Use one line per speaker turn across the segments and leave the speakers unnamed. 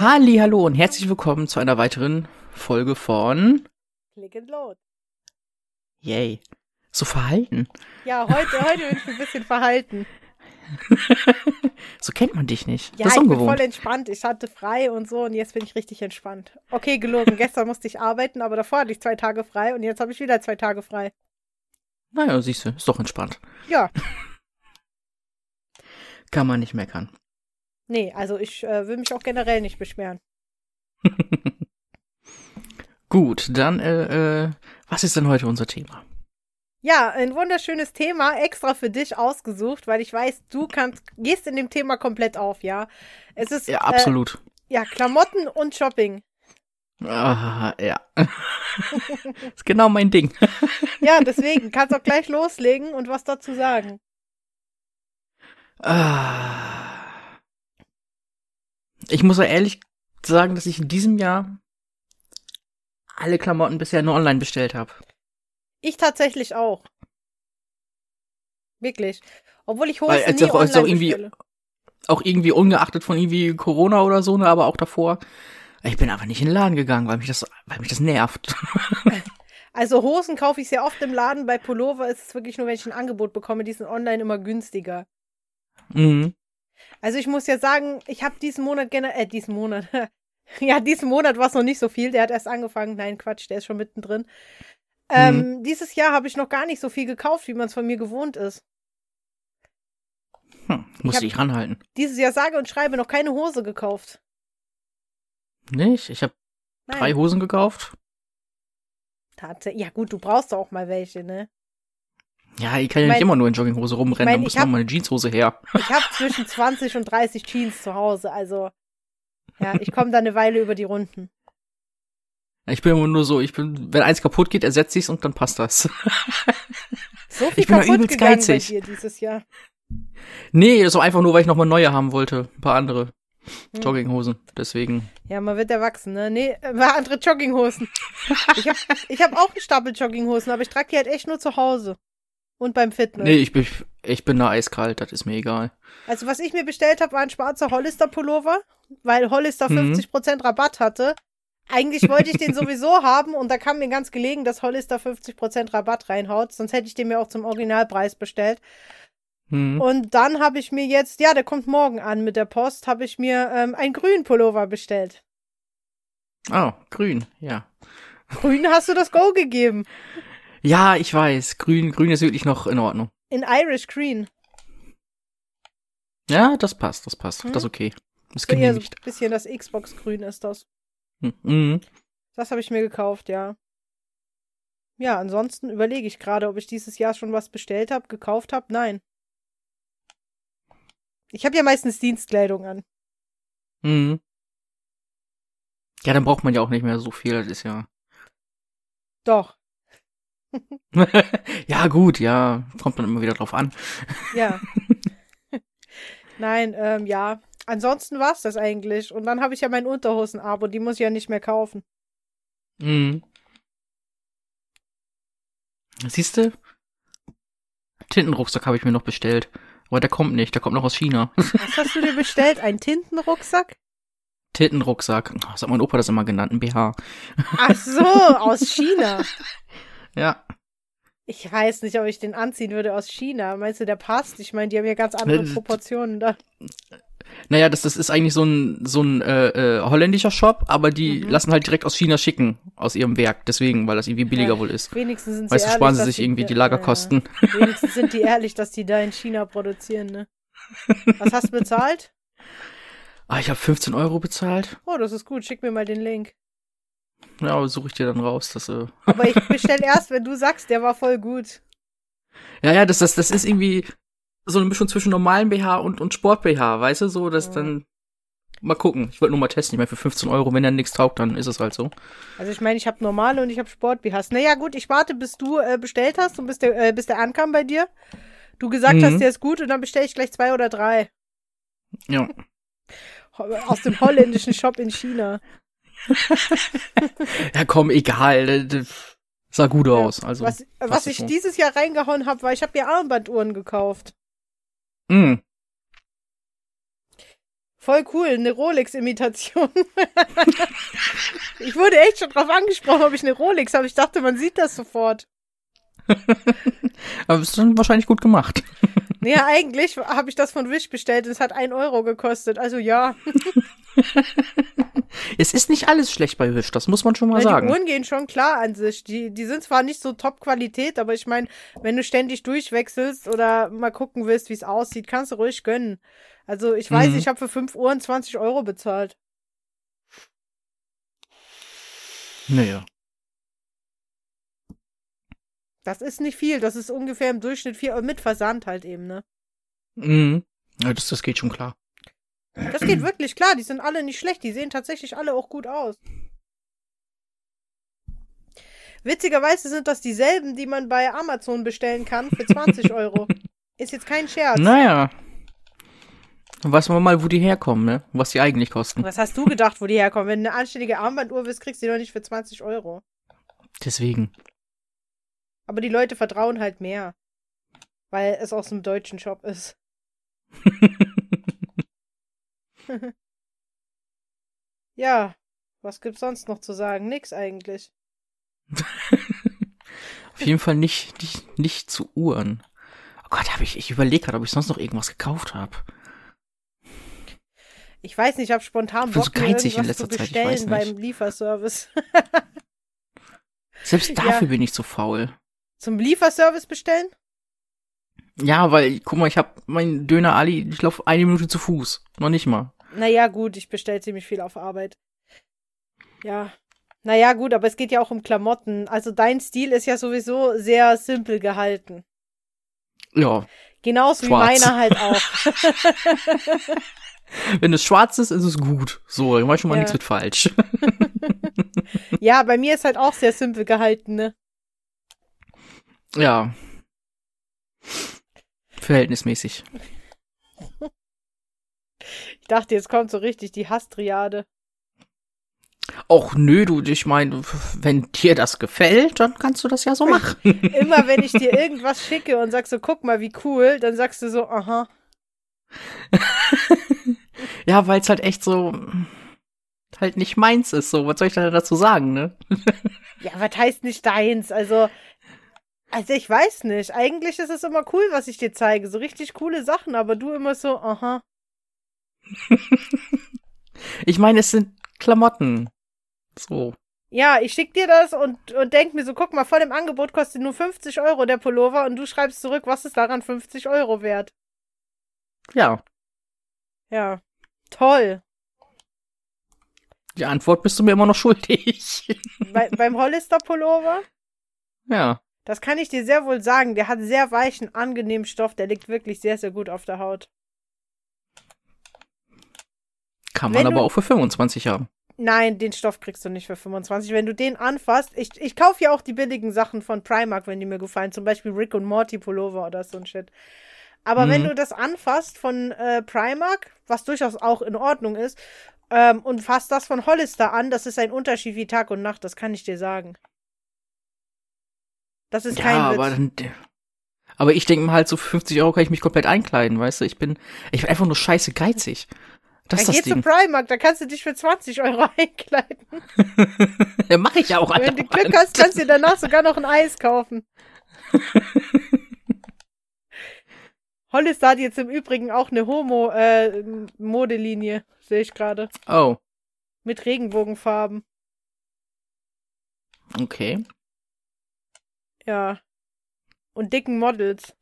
Hallo und herzlich willkommen zu einer weiteren Folge von
Click and Load.
Yay. So verhalten.
Ja, heute bin ich ein bisschen verhalten.
So kennt man dich nicht.
Ja,
Das ist
ich bin
ungewohnt.
voll entspannt. Ich hatte frei und so und jetzt bin ich richtig entspannt. Okay, gelogen. Gestern musste ich arbeiten, aber davor hatte ich 2 Tage frei und jetzt habe ich wieder 2 Tage frei.
Naja, siehst du, ist doch entspannt.
Ja.
Kann man nicht meckern.
Nee, also ich will mich auch generell nicht beschweren.
Gut, dann, was ist denn heute unser Thema?
Ja, ein wunderschönes Thema, extra für dich ausgesucht, weil ich weiß, du gehst in dem Thema komplett auf, ja. Es ist
Ja, absolut.
ja, Klamotten und Shopping.
Ja. Ist genau mein Ding.
Ja, deswegen kannst du auch gleich loslegen und was dazu sagen.
Ich muss ja ehrlich sagen, dass ich in diesem Jahr alle Klamotten bisher nur online bestellt habe.
Ich tatsächlich auch. Wirklich. Obwohl ich Hosen
Weil
nie online
irgendwie,
bestelle.
auch irgendwie ungeachtet von irgendwie Corona oder so, ne, aber auch davor. Ich bin einfach nicht in den Laden gegangen, weil mich das nervt.
Also Hosen kaufe ich sehr oft im Laden. Bei Pullover ist es wirklich nur, wenn ich ein Angebot bekomme. Die sind online immer günstiger.
Mhm.
Also ich muss ja sagen, ich habe diesen Monat diesen Monat. Ja, diesen Monat war es noch nicht so viel. Der hat erst angefangen. Nein, Quatsch, der ist schon mittendrin. Dieses Jahr habe ich noch gar nicht so viel gekauft, wie man es von mir gewohnt ist.
Musste ich ranhalten.
Dieses Jahr sage und schreibe noch keine Hose gekauft.
Nicht? Ich habe 3 Hosen gekauft.
Ja gut, du brauchst doch auch mal welche, ne?
Ja, ich kann ja nicht immer nur in Jogginghose rumrennen, da muss noch mal eine Jeanshose her.
Ich habe zwischen 20 und 30 Jeans zu Hause, also ja, ich komme da eine Weile über die Runden.
Ich bin immer nur so, wenn eins kaputt geht, ersetze ich es und dann passt das.
So viel
Ich bin da
kaputt
übelst
gegangen
geizig.
bei dir dieses Jahr.
Nee, das war einfach nur, weil ich noch mal neue haben wollte. Ein paar andere Jogginghosen, deswegen.
Ja, man wird erwachsen, ne? Nee, andere Jogginghosen. Ich hab auch einen Stapel Jogginghosen, aber ich trage die halt echt nur zu Hause. Und beim Fitness.
Nee, ich bin da eiskalt, das ist mir egal.
Also was ich mir bestellt habe, war ein schwarzer Hollister-Pullover, weil Hollister 50% Rabatt hatte. Eigentlich wollte ich den sowieso haben und da kam mir ganz gelegen, dass Hollister 50% Rabatt reinhaut, sonst hätte ich den mir auch zum Originalpreis bestellt. Und dann habe ich mir jetzt, ja, der kommt morgen an mit der Post, habe ich mir einen grünen Pullover bestellt.
Oh, grün, ja.
Grün hast du das Go gegeben.
Ja, ich weiß, grün ist wirklich noch in Ordnung.
In Irish Green.
Ja, das passt, das ist okay. Das ist
So eher so
genehmigt.
ein bisschen das Xbox-Grün ist das.
Mhm.
Das habe ich mir gekauft, ja. Ja, ansonsten überlege ich gerade, ob ich dieses Jahr schon was bestellt habe, gekauft habe. Nein. Ich habe ja meistens Dienstkleidung an.
Mhm. Ja, dann braucht man ja auch nicht mehr so viel, das ist ja.
Doch,
Ja, gut, ja, kommt dann immer wieder drauf an.
ja. Nein, ja. Ansonsten war's das eigentlich. Und dann habe ich ja mein Unterhosen-Abo, die muss ich ja nicht mehr kaufen.
Mhm. Siehste? Tintenrucksack habe ich mir noch bestellt. Aber der kommt nicht, der kommt noch aus China.
Was hast du dir bestellt? Ein Tintenrucksack?
Tintenrucksack. Das hat mein Opa das immer genannt, ein BH.
Ach so, aus China.
Ja.
Ich weiß nicht, ob ich den anziehen würde aus China. Meinst du, der passt? Ich meine, die haben ja ganz andere Proportionen da.
Naja, das ist eigentlich so ein holländischer Shop, aber die lassen halt direkt aus China schicken, aus ihrem Werk. Deswegen, weil das irgendwie billiger wohl ist.
Wenigstens sind sie
Weißt du,
ehrlich,
sparen sie
dass
sich irgendwie die Lagerkosten.
Wenigstens sind die ehrlich, dass die da in China produzieren, ne? Was hast du bezahlt?
Ich habe 15 € bezahlt.
Oh, das ist gut. Schick mir mal den Link.
Ja, suche ich dir dann raus.
Aber ich bestelle erst, wenn du sagst, der war voll gut.
Ja, das ist irgendwie so eine Mischung zwischen normalen BH und Sport-BH, weißt du, so, dass dann mal gucken. Ich wollte nur mal testen. Ich meine, für 15 €, wenn er nichts taugt, dann ist es halt so.
Also ich meine, ich habe normale und ich habe Sport-BHs. Naja, gut, ich warte, bis du bestellt hast und bis der ankam bei dir. Du gesagt hast, der ist gut und dann bestelle ich gleich 2 oder 3.
Ja.
Aus dem holländischen Shop in China.
Ja, komm, egal. Das sah gut aus. Also,
was ich dieses Jahr reingehauen habe, war, ich habe mir Armbanduhren gekauft. Voll cool, eine Rolex-Imitation. Ich wurde echt schon drauf angesprochen, ob ich eine Rolex habe. Ich dachte, man sieht das sofort.
Aber ist dann wahrscheinlich gut gemacht.
Naja, eigentlich habe ich das von Wish bestellt und es hat 1 Euro gekostet. Also ja.
Es ist nicht alles schlecht bei Wish, das muss man schon mal sagen.
Die Uhren gehen schon klar an sich. Die sind zwar nicht so Top-Qualität, aber ich meine, wenn du ständig durchwechselst oder mal gucken willst, wie es aussieht, kannst du ruhig gönnen. Also ich weiß, ich habe für 5 Uhren 20 Euro bezahlt.
Naja.
Das ist nicht viel, das ist ungefähr im Durchschnitt 4 Euro mit Versand halt eben, ne?
Mhm. Ja, das geht schon klar.
Das geht wirklich klar, die sind alle nicht schlecht, die sehen tatsächlich alle auch gut aus. Witzigerweise sind das dieselben, die man bei Amazon bestellen kann für 20 Euro. Ist jetzt kein Scherz.
Naja. Dann weiß man mal, wo die herkommen, ne? Was die eigentlich kosten.
Was hast du gedacht, wo die herkommen? Wenn du eine anständige Armbanduhr willst, kriegst du die doch nicht für 20 Euro.
Deswegen.
Aber die Leute vertrauen halt mehr. Weil es aus einem deutschen Shop ist. Ja, was gibt's sonst noch zu sagen? Nix eigentlich.
Auf jeden Fall nicht zu Uhren. Oh Gott, ich überlege gerade, ob ich sonst noch irgendwas gekauft habe.
Ich weiß nicht, ich habe spontan
Ich bin
Bock,
so
mir
geizig in
irgendwas zu
letzter Zeit, ich weiß
bestellen
nicht.
beim Lieferservice.
Selbst dafür bin ich zu faul.
Zum Lieferservice bestellen?
Ja, weil, guck mal, ich habe meinen Döner Ali, ich laufe 1 Minute zu Fuß. Noch nicht mal.
Naja, gut, ich bestelle ziemlich viel auf Arbeit. Ja. Naja, gut, aber es geht ja auch um Klamotten. Also dein Stil ist ja sowieso sehr simpel gehalten.
Ja.
Genauso
Schwarz.
wie meiner halt auch.
Wenn es schwarz ist, ist es gut. So, dann war schon mal
Ja.
nichts mit falsch.
Ja, bei mir ist halt auch sehr simpel gehalten, ne?
Ja. Verhältnismäßig.
Ich dachte, jetzt kommt so richtig die Hasstriade.
Och, nö, ich meine, wenn dir das gefällt, dann kannst du das ja so machen.
Immer wenn ich dir irgendwas schicke und sag so, guck mal, wie cool, dann sagst du so, aha.
Ja, weil es halt echt so halt nicht meins ist. So, was soll ich da dazu sagen, ne?
Ja, was heißt nicht deins? Also ich weiß nicht. Eigentlich ist es immer cool, was ich dir zeige. So richtig coole Sachen, aber du immer so, aha.
Ich meine, es sind Klamotten. So.
Ja, ich schick dir das und denk mir so, guck mal, voll im Angebot kostet nur 50 Euro der Pullover und du schreibst zurück, was ist daran 50 Euro wert?
Ja.
Ja, toll.
Die Antwort bist du mir immer noch schuldig.
Beim Hollister-Pullover?
Ja.
Das kann ich dir sehr wohl sagen. Der hat sehr weichen, angenehmen Stoff. Der liegt wirklich sehr, sehr gut auf der Haut.
Kann man
Wenn
aber
du-
auch für 25 haben.
Nein, den Stoff kriegst du nicht für 25. Wenn du den anfasst, ich kaufe ja auch die billigen Sachen von Primark, wenn die mir gefallen. Zum Beispiel Rick und Morty Pullover oder so ein Shit. Aber wenn du das anfasst von Primark, was durchaus auch in Ordnung ist, und fasst das von Hollister an, das ist ein Unterschied wie Tag und Nacht, das kann ich dir sagen. Das ist kein Witz.
Aber ich denke mir halt, so für 50 Euro kann ich mich komplett einkleiden, weißt du? Ich bin einfach nur scheiße geizig. Das ist
Dann
das
geh zu
Ding.
Primark, da kannst du dich für 20 Euro einkleiden.
Ja, mach ich ja auch.
Wenn du Glück hast, kannst du dir danach sogar noch ein Eis kaufen. Hollister hat jetzt im Übrigen auch eine Homo-Modelinie, sehe ich gerade.
Oh,
Mit Regenbogenfarben.
okay.
Ja. Und dicken Models.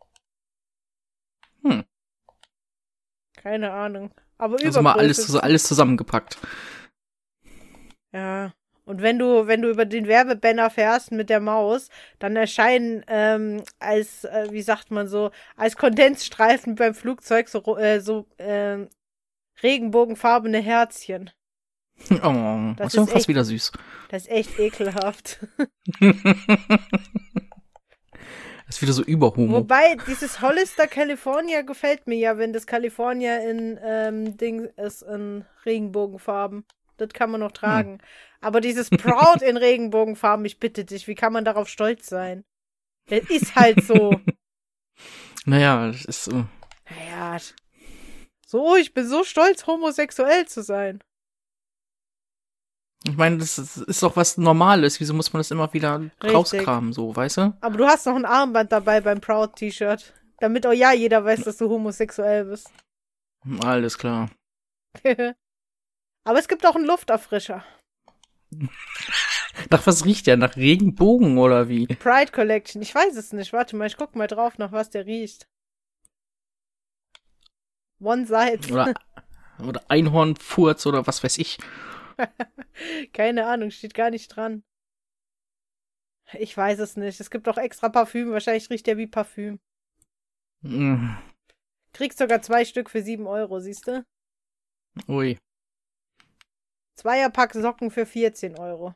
Keine Ahnung. Aber
Also mal
übergroß.
alles zusammengepackt.
Ja. Und wenn du über den Werbebanner fährst mit der Maus, dann erscheinen als, wie sagt man so, als Kondensstreifen beim Flugzeug so regenbogenfarbene Herzchen.
Oh, das ist schon
ist
fast
echt-
wieder süß.
Das ist echt ekelhaft.
Das ist wieder so Überhomo.
Wobei, dieses Hollister California gefällt mir ja, wenn das California in Ding ist in Regenbogenfarben. Das kann man noch tragen. Aber dieses Proud in Regenbogenfarben, ich bitte dich, wie kann man darauf stolz sein? Das ist halt so.
Naja, das ist so.
Naja, So, ich bin so stolz, homosexuell zu sein.
Ich meine, das ist doch was Normales. Wieso muss man das immer wieder rauskramen, so, weißt du?
Aber du hast noch ein Armband dabei beim Proud-T-Shirt. Damit auch ja jeder weiß, dass du homosexuell bist.
Alles klar.
Aber es gibt auch einen Lufterfrischer.
Nach was riecht der? Nach Regenbogen oder wie?
Pride Collection. Ich weiß es nicht. Warte mal, ich guck mal drauf, nach was der riecht. One Side.
Oder Einhornfurz oder was weiß ich.
Keine Ahnung, steht gar nicht dran. Ich weiß es nicht. Es gibt auch extra Parfüm. Wahrscheinlich riecht der wie Parfüm. Kriegst sogar 2 Stück für 7 €, siehst du?
Ui.
Zweierpack Socken für 14 €.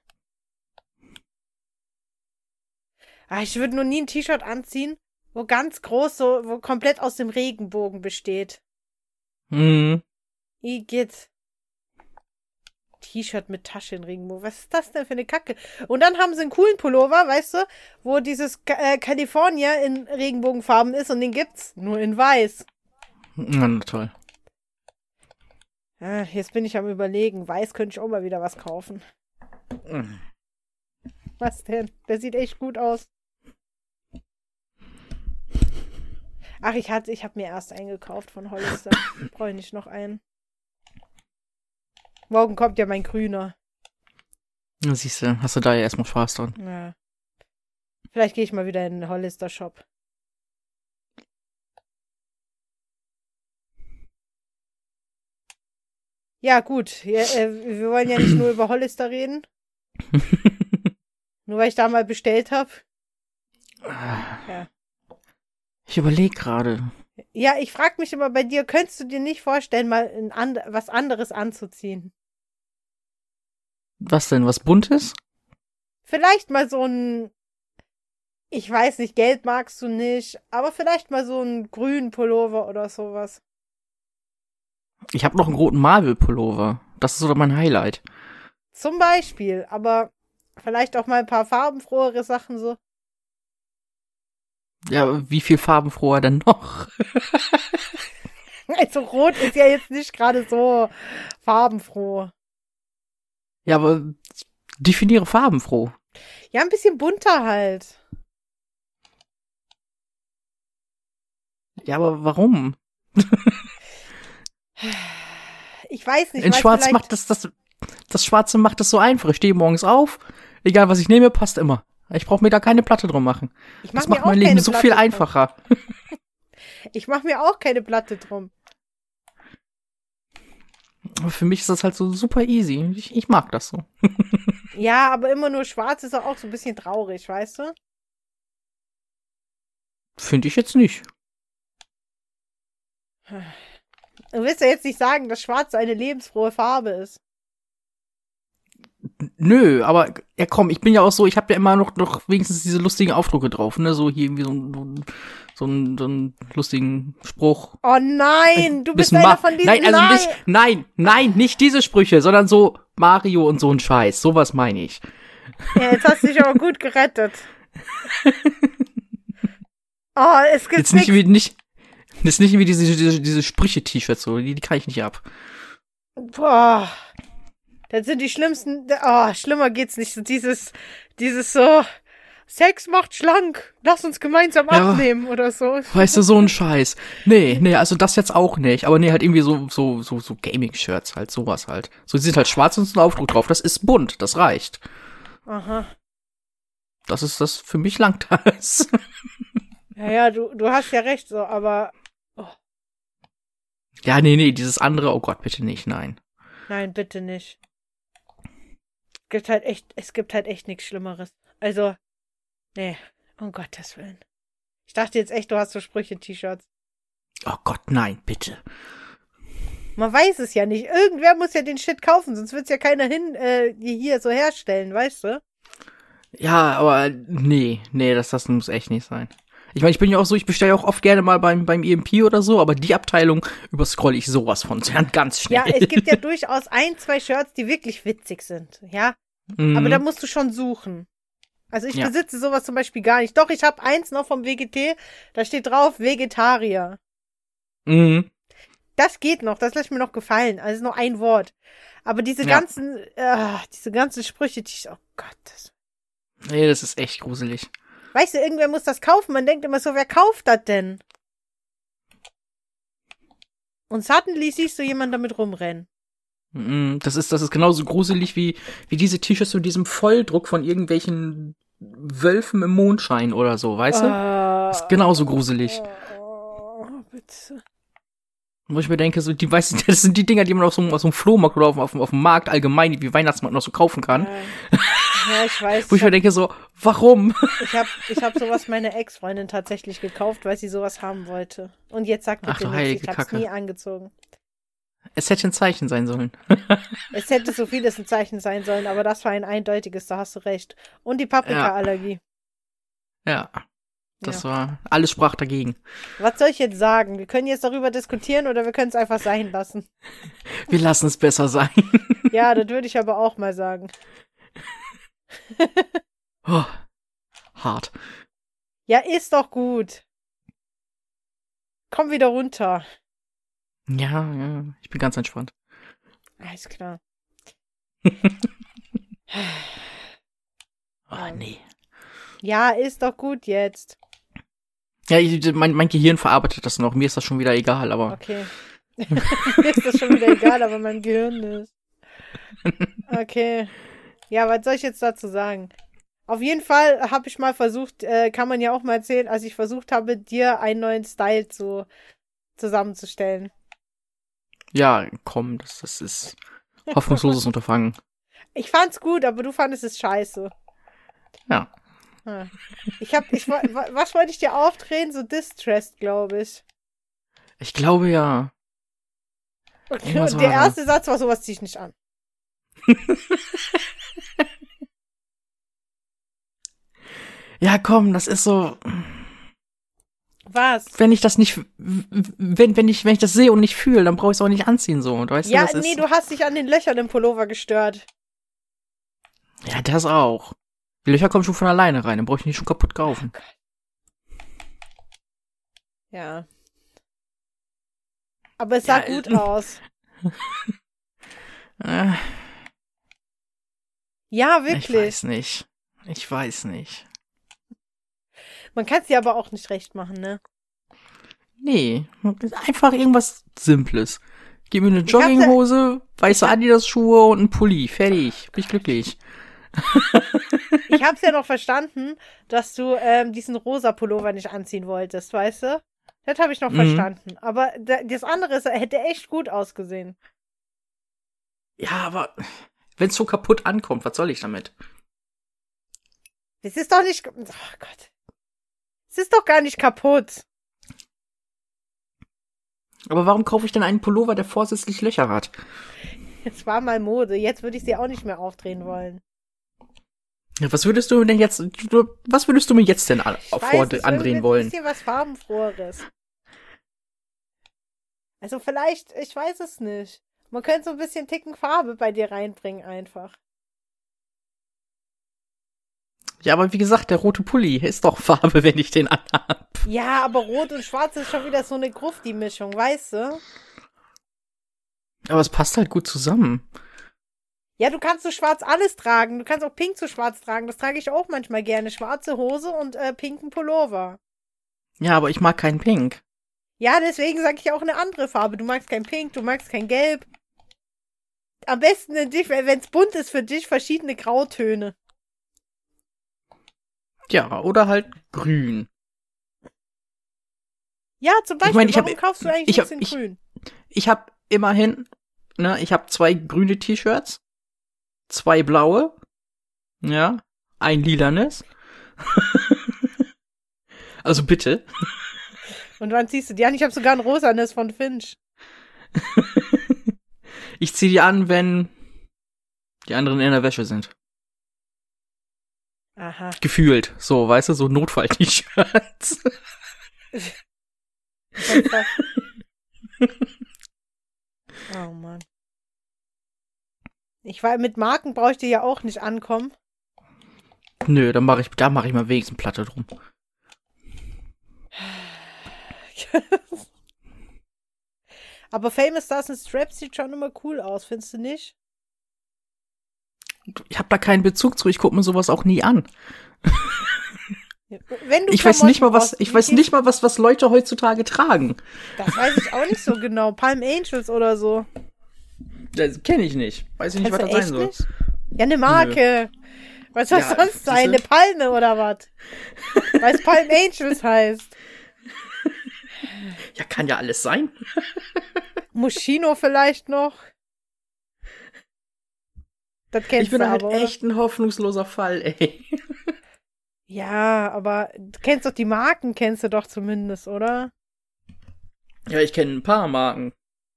Ich würde nur nie ein T-Shirt anziehen, wo ganz groß so, wo komplett aus dem Regenbogen besteht. Igitt. T-Shirt mit Tasche in Regenbogen. Was ist das denn für eine Kacke? Und dann haben sie einen coolen Pullover, weißt du, wo dieses California in Regenbogenfarben ist und den gibt's nur in weiß.
Na toll.
Jetzt bin ich am Überlegen. Weiß könnte ich auch mal wieder was kaufen. Was denn? Der sieht echt gut aus. Ach, ich habe mir erst eingekauft von Hollister. Brauche ich nicht noch einen. Morgen kommt ja mein grüner.
Na, siehst du, hast du da ja erstmal Spaß dran.
Ja. Vielleicht gehe ich mal wieder in den Hollister-Shop. Ja, gut. Wir wollen ja nicht nur über Hollister reden. Nur weil ich da mal bestellt habe. Ja.
Ich überlege gerade.
Ja, ich frage mich immer bei dir, könntest du dir nicht vorstellen, mal was anderes anzuziehen?
Was denn, was Buntes?
Vielleicht mal so ein, ich weiß nicht, Gelb magst du nicht, aber vielleicht mal so einen grünen Pullover oder sowas.
Ich habe noch einen roten Marvel-Pullover. Das ist so mein Highlight.
Zum Beispiel, aber vielleicht auch mal ein paar farbenfrohere Sachen so.
Ja, wie viel farbenfroher denn noch?
Also rot ist ja jetzt nicht gerade so farbenfroh.
Ja, aber definiere farbenfroh.
Ja, ein bisschen bunter halt.
Ja, aber warum?
Ich weiß nicht.
In Schwarz macht das Schwarze macht das so einfach. Ich stehe morgens auf, egal was ich nehme, passt immer. Ich brauche mir da keine Platte drum machen. Das macht mein Leben so viel einfacher.
Ich mache mir auch keine Platte drum.
Aber für mich ist das halt so super easy. Ich mag das so.
Ja, aber immer nur schwarz ist auch so ein bisschen traurig, weißt du?
Finde ich jetzt nicht.
Du willst ja jetzt nicht sagen, dass schwarz eine lebensfrohe Farbe ist.
Nö, aber ja komm, ich bin ja auch so, ich habe ja immer noch wenigstens diese lustigen Aufdrucke drauf, ne? So hier irgendwie so einen lustigen Spruch.
Oh nein, du bist einer von diesen...
Nein, also nicht, nicht diese Sprüche, sondern so Mario und so ein Scheiß. Sowas meine ich.
Ja, jetzt hast du dich aber gut gerettet. Oh, es gibt
jetzt nicht wie diese Sprüche-T-Shirts, so, die kann ich nicht ab.
Boah. Das sind die schlimmsten. Oh, schlimmer geht's nicht. So dieses so, Sex macht schlank, lass uns gemeinsam abnehmen oder so.
Weißt du, so ein Scheiß. Nee, also das jetzt auch nicht. Aber nee, halt irgendwie so Gaming-Shirts, halt, sowas halt. So, die sind halt schwarz und so ein Aufdruck drauf. Das ist bunt, das reicht.
Aha.
Das für mich langt das.
Ja, du hast ja recht, so, aber. Oh.
Ja, nee, dieses andere, oh Gott, bitte nicht, nein.
Nein, bitte nicht. Es gibt halt echt nichts Schlimmeres. Also, nee, um Gottes Willen. Ich dachte jetzt echt, du hast so Sprüche-T-Shirts.
Oh Gott, nein, bitte.
Man weiß es ja nicht. Irgendwer muss ja den Shit kaufen, sonst wird's ja keiner hier so herstellen, weißt du?
Ja, aber nee, das muss echt nicht sein. Ich meine, ich bin ja auch so, ich bestelle auch oft gerne mal beim EMP oder so, aber die Abteilung überscrolle ich sowas von ganz schnell.
Ja, es gibt ja durchaus 1, 2 Shirts, die wirklich witzig sind, ja? Aber da musst du schon suchen. Also ich besitze sowas zum Beispiel gar nicht. Doch, ich habe eins noch vom WGT, da steht drauf Vegetarier.
Mhm.
Das geht noch, das lasse ich mir noch gefallen. Also nur ein Wort. Aber diese ganzen Sprüche, oh Gott.
Nee, das ist echt gruselig.
Weißt du, irgendwer muss das kaufen. Man denkt immer so, wer kauft das denn? Und suddenly siehst du jemanden damit rumrennen.
Das ist genauso gruselig wie diese T-Shirts mit diesem Volldruck von irgendwelchen Wölfen im Mondschein oder so, weißt du? Das ist genauso gruselig.
Bitte.
Wo ich mir denke, so, das sind die Dinger, die man aus so einem Flohmarkt oder auf dem Markt allgemein, wie Weihnachtsmarkt noch so kaufen kann.
Ja, ich weiß.
Wo ich mir denke, so, warum?
Ich hab sowas meiner Ex-Freundin tatsächlich gekauft, weil sie sowas haben wollte. Und jetzt sagt bitte nichts, ich hab's nie angezogen.
Es hätte ein Zeichen sein sollen.
Es hätte so vieles ein Zeichen sein sollen, aber das war ein eindeutiges, da hast du recht. Und die Paprika-Allergie.
Ja. Das war, alles sprach dagegen.
Was soll ich jetzt sagen? Wir können jetzt darüber diskutieren oder wir können es einfach sein lassen.
Wir lassen es besser sein.
Ja, das würde ich aber auch mal sagen.
Oh, hart.
Ja, ist doch gut. Komm wieder runter.
Ja, ich bin ganz entspannt.
Alles klar.
Oh, nee.
Ja, ist doch gut jetzt.
Ja, mein Gehirn verarbeitet das noch. Mir ist das schon wieder egal, aber...
Okay. Mir ist das schon wieder egal, aber mein Gehirn ist. Okay. Ja, was soll ich jetzt dazu sagen? Auf jeden Fall habe ich mal versucht, kann man ja auch mal erzählen, als ich versucht habe, dir einen neuen Style zusammenzustellen.
Ja, komm, das ist hoffnungsloses Unterfangen.
Ich fand's gut, aber du fandest es scheiße.
Ja.
Was wollte ich dir aufdrehen? So Distressed, glaube ich.
Ich glaube ja.
Okay, und der erste Satz war, sowas zieh ich nicht an.
Ja, komm, das ist so.
Was?
Wenn ich das nicht, wenn ich das sehe und nicht fühle, dann brauche ich es auch nicht anziehen, so. Und weißt
ja,
du, das
nee,
ist...
du hast dich an den Löchern im Pullover gestört.
Ja, das auch. Die Löcher kommen schon von alleine rein, dann brauche ich nicht schon kaputt kaufen.
Ja. Aber es sah gut aus. Ja, wirklich.
Ich weiß nicht.
Man kann es dir aber auch nicht recht machen, ne?
Nee, einfach irgendwas Simples. Gib mir eine Jogginghose, weiße Adidas-Schuhe und einen Pulli. Fertig. Bin ich glücklich.
Ich hab's ja noch verstanden, dass du diesen rosa Pullover nicht anziehen wolltest, weißt du? Das habe ich noch verstanden. Aber das andere hätte echt gut ausgesehen.
Ja, aber wenn es so kaputt ankommt, was soll ich damit?
Das ist doch nicht... Oh Gott. Es ist doch gar nicht kaputt.
Aber warum kaufe ich denn einen Pullover, der vorsätzlich Löcher hat?
Es war mal Mode. Jetzt würde ich sie auch nicht mehr aufdrehen wollen.
Ja, was würdest du mir jetzt denn andrehen wollen?
Ein bisschen was Farbenfroheres. Also vielleicht, ich weiß es nicht. Man könnte so ein bisschen Ticken Farbe bei dir reinbringen einfach.
Ja, aber wie gesagt, der rote Pulli ist doch Farbe, wenn ich den anhab.
Ja, aber rot und schwarz ist schon wieder so eine Grufti-Mischung, weißt du?
Aber es passt halt gut zusammen.
Ja, du kannst so schwarz alles tragen. Du kannst auch pink zu schwarz tragen. Das trage ich auch manchmal gerne. Schwarze Hose und pinken Pullover.
Ja, aber ich mag keinen Pink.
Ja, deswegen sage ich auch eine andere Farbe. Du magst kein Pink, du magst kein Gelb. Am besten, wenn es bunt ist für dich, verschiedene Grautöne.
Ja, oder halt grün.
Ja, zum Beispiel, warum kaufst du eigentlich nichts in grün?
Ich habe immerhin, ich habe 2 grüne T-Shirts, 2 blaue, ja, ein lilanes. Also bitte.
Und wann ziehst du die an? Ich habe sogar ein rosanes von Finch.
Ich ziehe die an, wenn die anderen in der Wäsche sind.
Aha.
Gefühlt. So, weißt du, so Notfall-T-Shirts.
Oh Mann. Mit Marken brauche ich dir ja auch nicht ankommen.
Nö, da mach ich mal wenigstens Platte drum.
Aber Famous Stars and Straps sieht schon immer cool aus, findest du nicht?
Ich habe da keinen Bezug zu, ich gucke mir sowas auch nie an.
Wenn du
ich weiß nicht mal,
Klamotten
was Leute heutzutage tragen.
Das weiß ich auch nicht so genau. Palm Angels oder so.
Das kenne ich nicht. Weiß ich nicht, was das sein soll.
Nicht? Ja, eine Marke. Was soll
Ja,
sonst sein? Eine Palme oder was? Weil es Palm Angels heißt.
Ja, kann ja alles sein.
Moschino vielleicht noch. Das kennst
Ich bin
du
halt
aber,
echt ein hoffnungsloser Fall, ey.
Ja, aber du kennst doch die Marken, kennst du doch zumindest, oder?
Ja, ich kenne ein paar Marken.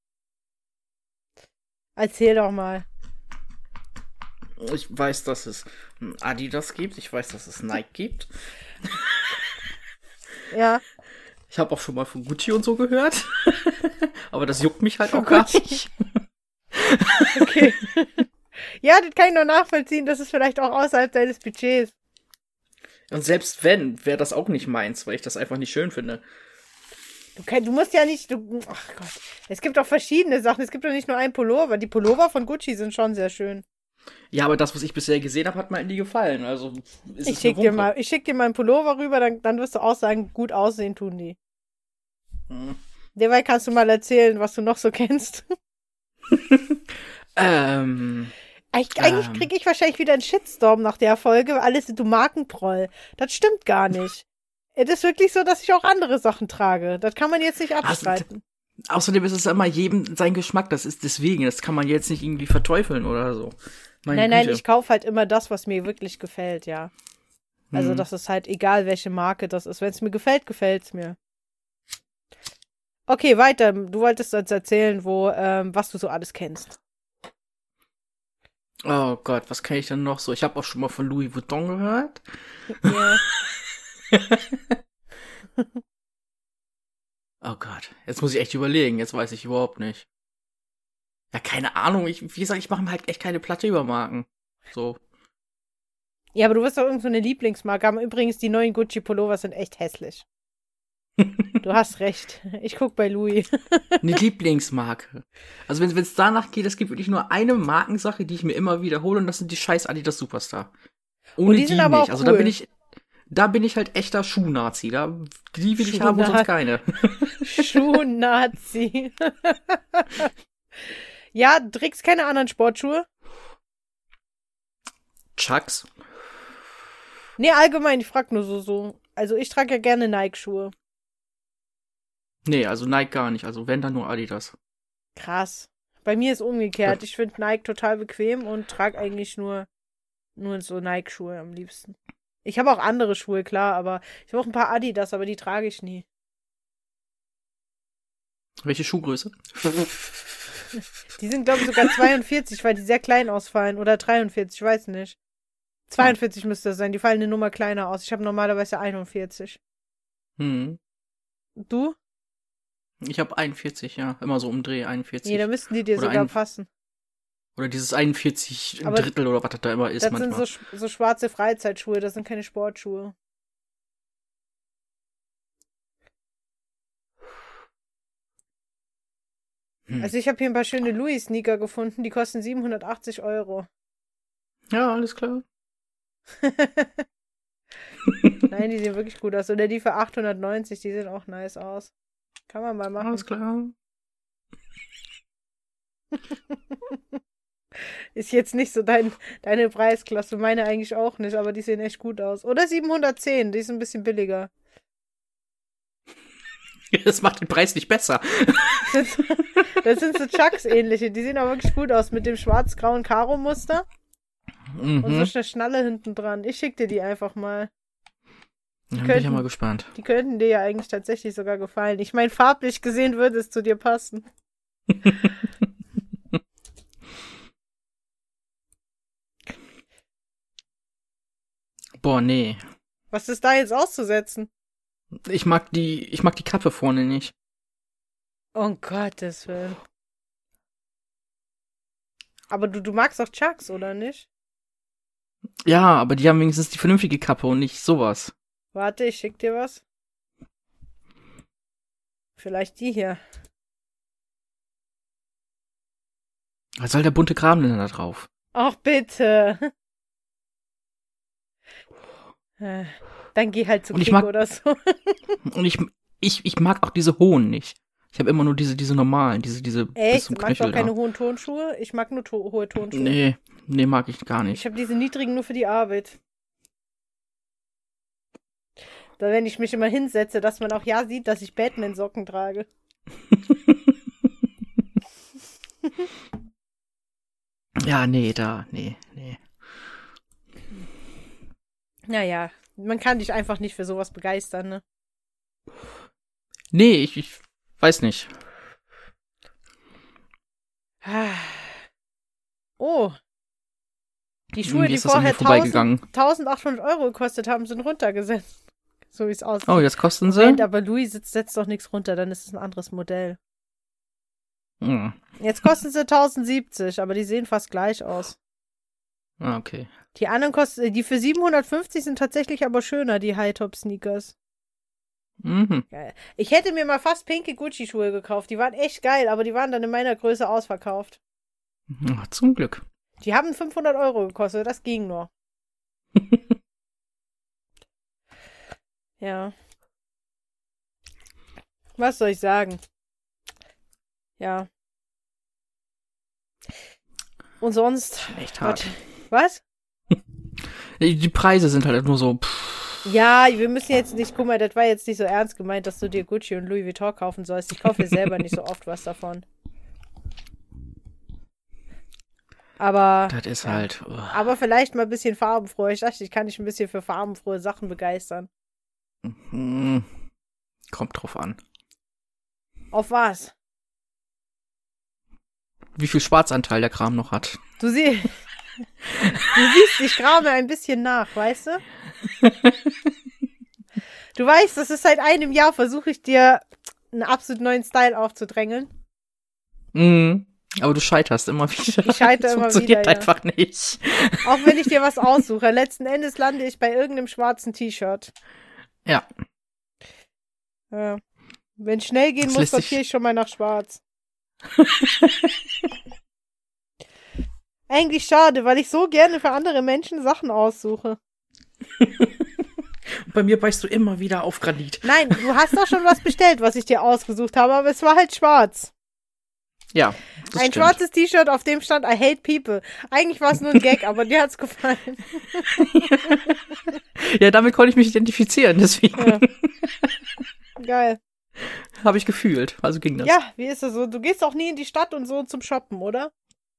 Erzähl doch mal.
Ich weiß, dass es Adidas gibt. Ich weiß, dass es Nike gibt.
Ja.
Ich habe auch schon mal von Gucci und so gehört. Aber das juckt mich halt auch gar nicht.
Okay. Ja, das kann ich noch nachvollziehen. Das ist vielleicht auch außerhalb deines Budgets.
Und selbst wenn, wäre das auch nicht meins, weil ich das einfach nicht schön finde.
Du musst ja nicht. Ach Gott. Es gibt auch verschiedene Sachen. Es gibt doch nicht nur einen Pullover. Die Pullover von Gucci sind schon sehr schön.
Ja, aber das, was ich bisher gesehen habe, hat mir nie gefallen. Also ist
Ich schick dir mal einen Pullover rüber, dann wirst du auch sagen, gut aussehen tun die. Derweil kannst du mal erzählen, was du noch so kennst. Eigentlich kriege ich wahrscheinlich wieder einen Shitstorm nach der Folge, weil alles du Markenproll. Das stimmt gar nicht. Es ist wirklich so, dass ich auch andere Sachen trage. Das kann man jetzt nicht abstreiten.
Außerdem ist es immer jedem sein Geschmack. Das ist deswegen. Das kann man jetzt nicht irgendwie verteufeln oder so.
Nein, ich kaufe halt immer das, was mir wirklich gefällt, ja. Also das ist halt egal, welche Marke das ist. Wenn es mir gefällt, gefällt es mir. Okay, weiter. Du wolltest uns erzählen, was du so alles kennst.
Oh Gott, was kenne ich denn noch so? Ich habe auch schon mal von Louis Vuitton gehört.
Ja.
Oh Gott, jetzt muss ich echt überlegen. Jetzt weiß ich überhaupt nicht. Ja, keine Ahnung. Wie gesagt, ich mache mir halt echt keine Platte über Marken. So.
Ja, aber du wirst doch irgend so eine Lieblingsmarke haben. Übrigens, die neuen Gucci-Pullover sind echt hässlich. Du hast recht. Ich guck bei Louis.
Eine Lieblingsmarke. Also wenn es danach geht, es gibt wirklich nur eine Markensache, die ich mir immer wiederhole, und das sind die scheiß Adidas Superstar. Ohne
die sind aber
nicht.
auch
Also
cool.
da bin ich halt echter Schuhnazi. Die will ich haben und sonst keine.
Schuhnazi. Ja, du trägst keine anderen Sportschuhe?
Chucks?
Nee, allgemein, ich frag nur so. Also ich trage ja gerne Nike-Schuhe.
Nee, also Nike gar nicht. Also wenn, dann nur Adidas.
Krass. Bei mir ist umgekehrt. Ich finde Nike total bequem und trage eigentlich nur so Nike-Schuhe am liebsten. Ich habe auch andere Schuhe, klar, aber ich habe auch ein paar Adidas, aber die trage ich nie.
Welche Schuhgröße?
Die sind, glaube ich, sogar 42, weil die sehr klein ausfallen. Oder 43, ich weiß nicht. 42 müsste das sein. Die fallen eine Nummer kleiner aus. Ich habe normalerweise 41. Du?
Ich habe 41, ja. Immer so umdreh, 41.
Nee, da müssten die dir sogar passen.
Oder dieses 41
Aber
Drittel oder was das da immer ist
das
manchmal.
Das sind so schwarze Freizeitschuhe, das sind keine Sportschuhe. Also ich habe hier ein paar schöne Louis-Sneaker gefunden, die kosten 780 €.
Ja, alles klar.
Nein, die sehen wirklich gut aus. Oder die für 890, die sehen auch nice aus. Kann man mal machen.
Alles klar.
Ist jetzt nicht so deine Preisklasse, meine eigentlich auch nicht, aber die sehen echt gut aus. Oder 710, die ist ein bisschen billiger.
Das macht den Preis nicht besser.
Das sind so Chucks-ähnliche, die sehen auch wirklich gut aus mit dem schwarz-grauen Karo-Muster. Und so eine Schnalle hinten dran. Ich schick dir die einfach mal.
Dann bin ich ja mal gespannt.
Die könnten dir ja eigentlich tatsächlich sogar gefallen. Ich meine, farblich gesehen würde es zu dir passen.
Boah, nee.
Was ist da jetzt auszusetzen?
Ich mag die Kappe vorne nicht.
Um Gottes Willen. Aber du magst doch Chucks, oder nicht?
Ja, aber die haben wenigstens die vernünftige Kappe und nicht sowas.
Warte, ich schick dir was. Vielleicht die hier.
Was soll der bunte Kram denn da drauf?
Ach, bitte. Dann geh halt zu Kick oder so.
Und ich mag auch diese hohen nicht. Ich habe immer nur diese normalen, diese bis zum
Echt?
Knöchel
Magst du auch keine
da.
hohen Turnschuhe? Ich mag nur hohe Turnschuhe.
Nee, mag ich gar nicht.
Ich habe diese niedrigen nur für die Arbeit. Da, wenn ich mich immer hinsetze, dass man auch ja sieht, dass ich Batman-Socken trage.
Ja, nee.
Naja, man kann dich einfach nicht für sowas begeistern, ne?
Nee, ich weiß nicht.
Oh. Die Schuhe,
Wie
die
ist das an
vorher
mir vorbeigegangen?
1800 € gekostet haben, sind runtergesetzt. So wie es aussieht.
Oh, jetzt kosten sie?
Moment, aber Louis setzt doch nichts runter, dann ist es ein anderes Modell.
Hm.
Jetzt kosten sie 1070, aber die sehen fast gleich aus.
Ah, okay.
Die anderen kosten, die für 750 sind tatsächlich aber schöner, die High-Top-Sneakers.
Mhm.
Geil. Ich hätte mir mal fast pinke Gucci-Schuhe gekauft. Die waren echt geil, aber die waren dann in meiner Größe ausverkauft.
Ach, zum Glück.
Die haben 500 € gekostet, das ging nur. Ja. Was soll ich sagen? Ja. Und sonst?
Echt hart.
Was?
Die Preise sind halt nur so.
Ja, wir müssen jetzt nicht, guck mal, das war jetzt nicht so ernst gemeint, dass du dir Gucci und Louis Vuitton kaufen sollst. Ich kaufe mir selber nicht so oft was davon. Aber.
Das ist
ja.
halt.
Aber vielleicht mal ein bisschen farbenfroh. Ich dachte, ich kann dich ein bisschen für farbenfrohe Sachen begeistern.
Kommt drauf an.
Auf was?
Wie viel Schwarzanteil der Kram noch hat.
Du siehst, ich grame ein bisschen nach, weißt du? Du weißt, das ist seit einem Jahr, versuche ich dir einen absolut neuen Style aufzudrängeln.
Aber du scheiterst immer wieder.
Ich scheitere immer
funktioniert
wieder, ja.
einfach nicht.
Auch wenn ich dir was aussuche. Letzten Endes lande ich bei irgendeinem schwarzen T-Shirt.
Ja.
Wenn es schnell gehen muss, sortiere ich schon mal nach schwarz. Eigentlich schade, weil ich so gerne für andere Menschen Sachen aussuche.
Bei mir beißt du immer wieder auf Granit.
Nein, du hast doch schon was bestellt, was ich dir ausgesucht habe, aber es war halt schwarz.
Ja, das
Ein
stimmt.
schwarzes T-Shirt, auf dem stand I hate people. Eigentlich war es nur ein Gag, aber dir hat's gefallen.
Ja, damit konnte ich mich identifizieren, deswegen
Ja. Geil.
habe ich gefühlt. Also ging das.
Ja, wie ist das so? Du gehst auch nie in die Stadt und so zum Shoppen, oder?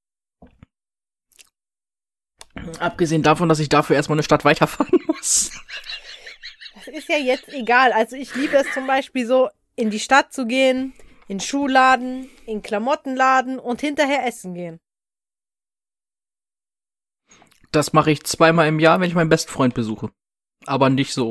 Abgesehen davon, dass ich dafür erstmal eine Stadt weiterfahren muss.
Das ist ja jetzt egal. Also ich liebe es zum Beispiel so, in die Stadt zu gehen, in Schuhladen, in Klamottenladen und hinterher essen gehen.
Das mache ich 2-mal im Jahr, wenn ich meinen besten Freund besuche. Aber nicht so.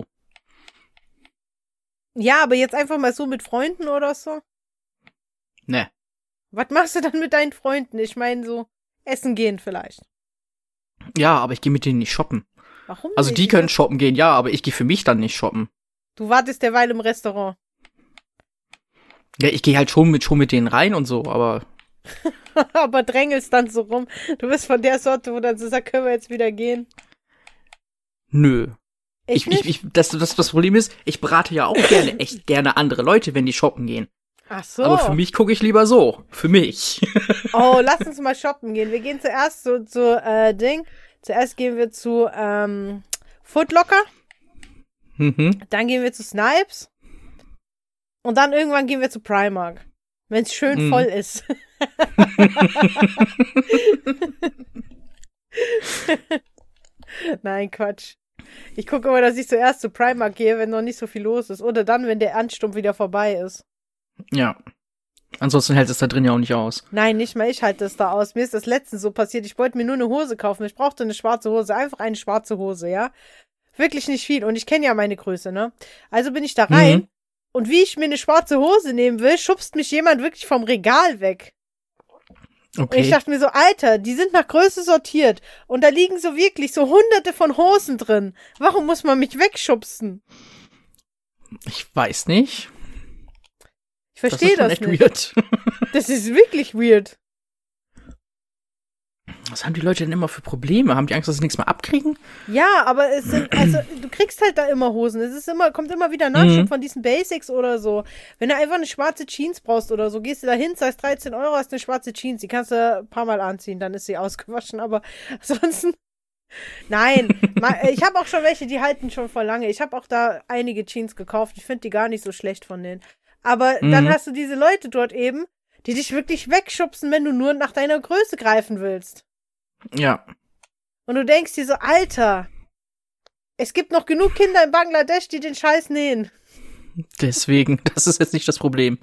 Ja, aber jetzt einfach mal so mit Freunden oder so.
Ne.
Was machst du dann mit deinen Freunden? Ich meine so, essen gehen vielleicht.
Ja, aber ich gehe mit denen nicht shoppen.
Warum
Also
nicht?
die können shoppen gehen, ja, aber ich gehe für mich dann nicht shoppen.
Du wartest derweil im Restaurant.
Ja, ich gehe halt schon mit denen rein und so, aber
Aber drängelst dann so rum. Du bist von der Sorte, wo dann so sagt, können wir jetzt wieder gehen.
nö.
Nicht?
Das Problem ist, ich berate ja auch echt gerne andere Leute, wenn die shoppen gehen.
Ach so.
Aber für mich gucke ich lieber so. Für mich.
Oh, lass uns mal shoppen gehen. Wir gehen zuerst zu Zuerst gehen wir zu Foot Locker. Dann gehen wir zu Snipes. Und dann irgendwann gehen wir zu Primark. Wenn es schön voll ist. Nein, Quatsch. Ich gucke immer, dass ich zuerst zu Primark gehe, wenn noch nicht so viel los ist. Oder dann, wenn der Ansturm wieder vorbei ist.
Ja. Ansonsten hält es da drin ja auch nicht aus.
Nein, nicht mal ich halte das da aus. Mir ist das letztens so passiert. Ich wollte mir nur eine Hose kaufen. Ich brauchte eine schwarze Hose. Einfach eine schwarze Hose, ja. Wirklich nicht viel. Und ich kenne ja meine Größe, ne? Also bin ich da rein. Und wie ich mir eine schwarze Hose nehmen will, schubst mich jemand wirklich vom Regal weg.
Okay.
Und ich dachte mir so, Alter, die sind nach Größe sortiert. Und da liegen so wirklich so hunderte von Hosen drin. Warum muss man mich wegschubsen?
Ich weiß nicht.
Ich verstehe das
echt
nicht.
Weird.
Das ist wirklich weird.
Was haben die Leute denn immer für Probleme? Haben die Angst, dass sie nichts mehr abkriegen?
Ja, aber du kriegst halt da immer Hosen. Kommt immer wieder Nachschub von diesen Basics oder so. Wenn du einfach eine schwarze Jeans brauchst oder so, gehst du da hin, zahlst 13 Euro, hast eine schwarze Jeans. Die kannst du ein paar Mal anziehen, dann ist sie ausgewaschen. Aber ansonsten, nein. Ich habe auch schon welche, die halten schon voll lange. Ich habe auch da einige Jeans gekauft. Ich finde die gar nicht so schlecht von denen. Aber dann hast du diese Leute dort eben, die dich wirklich wegschubsen, wenn du nur nach deiner Größe greifen willst.
Ja.
Und du denkst dir so, Alter, es gibt noch genug Kinder in Bangladesch, die den Scheiß nähen.
Deswegen, das ist jetzt nicht das Problem.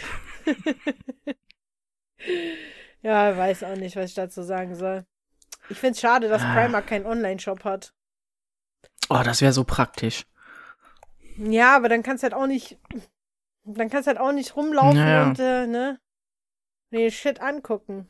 Ja, weiß auch nicht, was ich dazu sagen soll. Ich find's schade, dass Primark keinen Online-Shop hat.
Oh, das wäre so praktisch.
Ja, aber dann kannst du halt auch nicht rumlaufen und, ne, Shit angucken.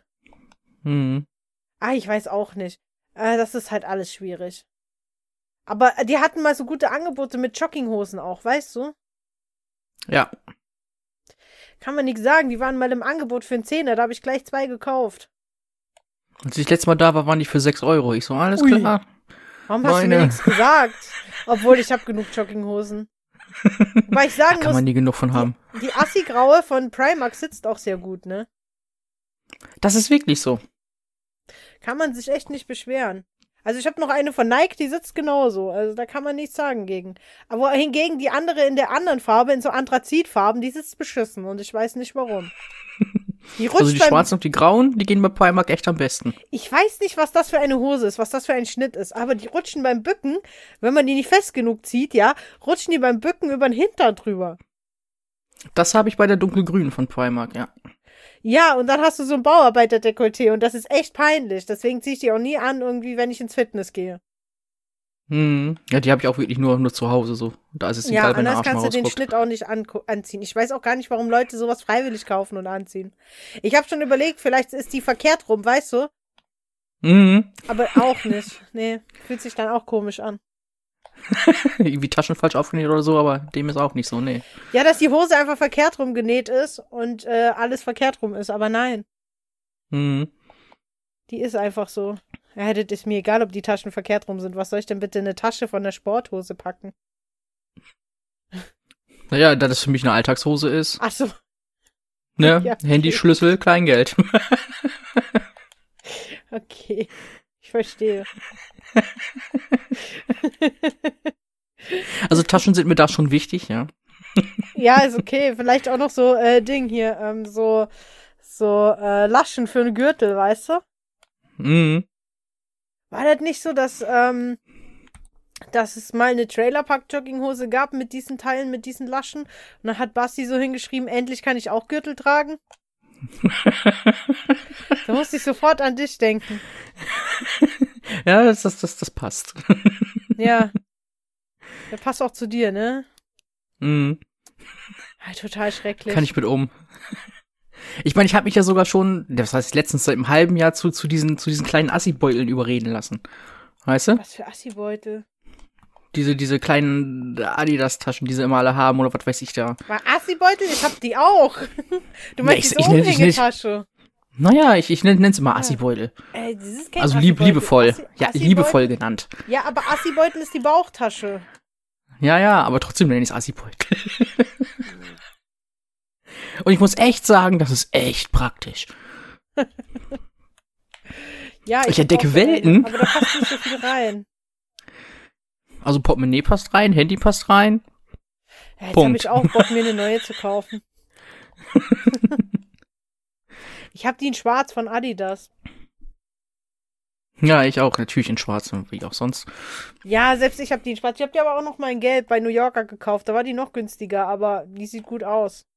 Ich weiß auch nicht. Das ist halt alles schwierig. Aber die hatten mal so gute Angebote mit Jogginghosen auch, weißt du?
Ja.
Kann man nichts sagen, die waren mal im Angebot für einen Zehner, da habe ich gleich 2 gekauft.
Als ich letztes Mal da war, waren die für 6 Euro. Ich so, alles klar.
Warum hast du mir nichts gesagt? Obwohl, ich habe genug Jogginghosen. Wobei ich sagen
kann man nie genug von haben.
Die Assi-Graue von Primark sitzt auch sehr gut, ne?
Das ist wirklich so.
Kann man sich echt nicht beschweren. Also ich habe noch eine von Nike, die sitzt genauso. Also da kann man nichts sagen gegen. Aber hingegen die andere in der anderen Farbe, in so Anthrazitfarben, die sitzt beschissen. Und ich weiß nicht warum.
Also die schwarzen und die grauen, die gehen bei Primark echt am besten.
Ich weiß nicht, was das für eine Hose ist, was das für ein Schnitt ist. Aber die rutschen beim Bücken, wenn man die nicht fest genug zieht, ja, rutschen die beim Bücken über den Hintern drüber.
Das habe ich bei der dunkelgrünen von Primark, ja.
Ja, und dann hast du so ein Bauarbeiter-Dekolleté und das ist echt peinlich. Deswegen ziehe ich die auch nie an, irgendwie, wenn ich ins Fitness gehe.
Ja, die habe ich auch wirklich nur zu Hause so. Da ist es egal, wenn der Arsch mal rausguckt. Ja, anders
kannst du den Schnitt auch nicht anziehen. Ich weiß auch gar nicht, warum Leute sowas freiwillig kaufen und anziehen. Ich habe schon überlegt, vielleicht ist die verkehrt rum, weißt du? Aber auch nicht. Nee, fühlt sich dann auch komisch an.
Irgendwie Taschen falsch aufgenäht oder so, aber dem ist auch nicht so, nee.
Ja, dass die Hose einfach verkehrt rum genäht ist und alles verkehrt rum ist, aber nein. Die ist einfach so. Ja, das ist mir egal, ob die Taschen verkehrt rum sind. Was soll ich denn bitte in eine Tasche von der Sporthose packen?
Naja, da das für mich eine Alltagshose ist.
Ach so.
Ne? Ja, okay. Handy, Schlüssel, Kleingeld.
Okay, ich verstehe.
Also Taschen sind mir da schon wichtig, ja.
Ja, ist okay. Vielleicht auch noch so Ding hier, so Laschen für einen Gürtel, weißt du? War das nicht so, dass es mal eine Trailerpark-Jogginghose gab mit diesen Teilen, mit diesen Laschen? Und dann hat Basti so hingeschrieben, endlich kann ich auch Gürtel tragen. Da musste ich sofort an dich denken.
Ja, das passt.
Ja. Der passt auch zu dir, ne? Ja, total schrecklich.
Kann ich mit um. Ich meine, ich habe mich ja sogar schon, das heißt letztens seit einem halben Jahr zu diesen kleinen Assi-Beuteln überreden lassen. Weißt du?
Was für Assi-Beutel?
Diese kleinen Adidas-Taschen, die sie immer alle haben oder was weiß ich da.
War Assi-Beutel? Ich hab die auch. Du meinst diese Umhängetasche?
Naja, ich nenn's immer Assi-Beutel.
Das ist kein
also
Assi-Beutel.
liebevoll. Ja,
Assi-Beutel?
liebevoll genannt.
Ja, aber Assi-Beutel ist die Bauchtasche.
Ja, aber trotzdem nenne ich es Assi-Beutel. Und ich muss echt sagen, das ist echt praktisch.
Ja,
ich entdecke Welten.
Aber da passt nicht so viel rein.
Also Portemonnaie passt rein, Handy passt rein.
Ja, jetzt habe ich auch Bock, mir eine neue zu kaufen. Ich habe die in schwarz von Adidas.
Ja, ich auch. Natürlich in schwarz, wie auch sonst.
Ja, selbst ich habe die in schwarz. Ich habe die aber auch noch mal in gelb bei New Yorker gekauft. Da war die noch günstiger, aber die sieht gut aus.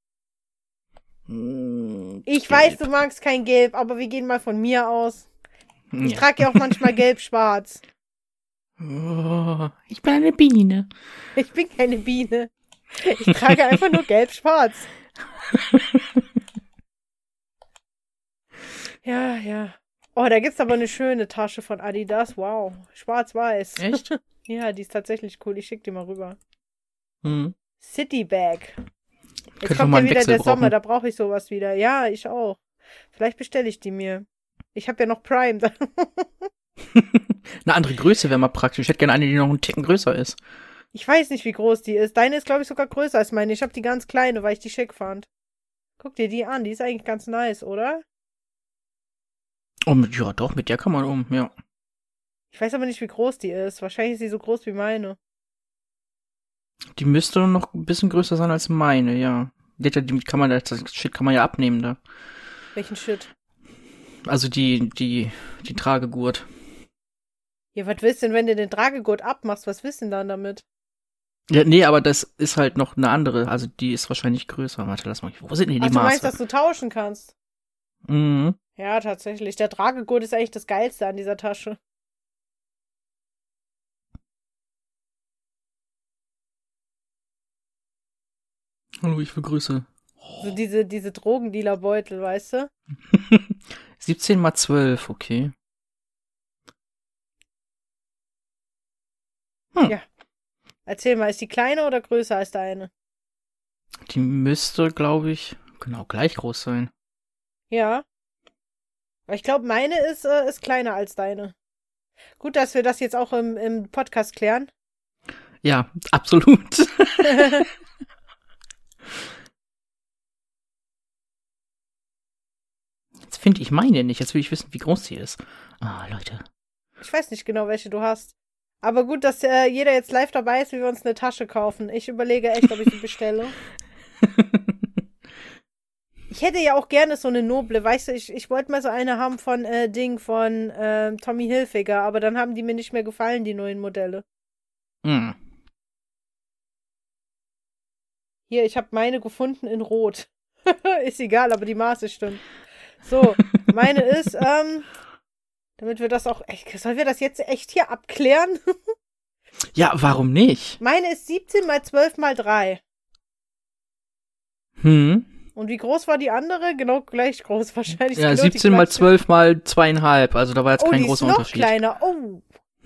Ich weiß, du magst kein Gelb, aber wir gehen mal von mir aus. Ich trage ja auch manchmal gelb-schwarz.
Oh, ich bin eine Biene.
Ich bin keine Biene. Ich trage einfach nur gelb-schwarz. Ja. Oh, da gibt's aber eine schöne Tasche von Adidas. Wow. Schwarz-weiß.
Echt?
Ja, die ist tatsächlich cool. Ich schick die mal rüber.
Mhm.
City Bag. Jetzt
Könnte
kommt
mal
ja wieder der
brauchen.
Sommer, da brauche ich sowas wieder. Ja, ich auch. Vielleicht bestelle ich die mir. Ich habe ja noch Prime.
Eine andere Größe wäre mal praktisch. Ich hätte gerne eine, die noch einen Ticken größer ist.
Ich weiß nicht, wie groß die ist. Deine ist, glaube ich, sogar größer als meine. Ich habe die ganz kleine, weil ich die schick fand. Guck dir die an. Die ist eigentlich ganz nice, oder?
Oh, ja, doch, mit der kann man ja.
Ich weiß aber nicht, wie groß die ist. Wahrscheinlich ist sie so groß wie meine.
Die müsste noch ein bisschen größer sein als meine, ja. Das Shit kann man ja abnehmen da.
Welchen Shit?
Also die Tragegurt.
Ja, was willst du denn, wenn du den Tragegurt abmachst? Was willst du denn dann damit?
Ja, nee, aber das ist halt noch eine andere. Also die ist wahrscheinlich größer. Warte, lass mal. Wo sind denn die
Ach, du
Maße?
meinst, dass du tauschen kannst?
Mhm.
Ja, tatsächlich. Der Tragegurt ist eigentlich das Geilste an dieser Tasche.
Hallo, ich begrüße.
So diese Drogendealer-Beutel, weißt du?
17 mal 12, okay.
Ja. Erzähl mal, ist die kleiner oder größer als deine?
Die müsste, glaube ich, genau gleich groß sein.
Ja. Aber ich glaube, meine ist kleiner als deine. Gut, dass wir das jetzt auch im Podcast klären.
Ja, absolut. Jetzt finde ich meine nicht. Jetzt will ich wissen, wie groß sie ist. Ah, Leute.
Ich weiß nicht genau, welche du hast. Aber gut, dass jeder jetzt live dabei ist, wie wir uns eine Tasche kaufen. Ich überlege echt, ob ich die bestelle. Ich hätte ja auch gerne so eine noble, weißt du, ich wollte mal so eine haben von Tommy Hilfiger, aber dann haben die mir nicht mehr gefallen, die neuen Modelle.
Hm.
Hier, ich habe meine gefunden in Rot. Ist egal, aber die Maße stimmt. So, meine ist, damit wir das auch, sollen wir das jetzt echt hier abklären?
Ja, warum nicht?
Meine ist 17 mal 12 mal 3.
Hm.
Und wie groß war die andere? Genau gleich groß wahrscheinlich.
Ja,
Genau
17 mal 12 mal 2,5. Also da war jetzt kein großer Unterschied.
Oh, die ist noch kleiner. Oh.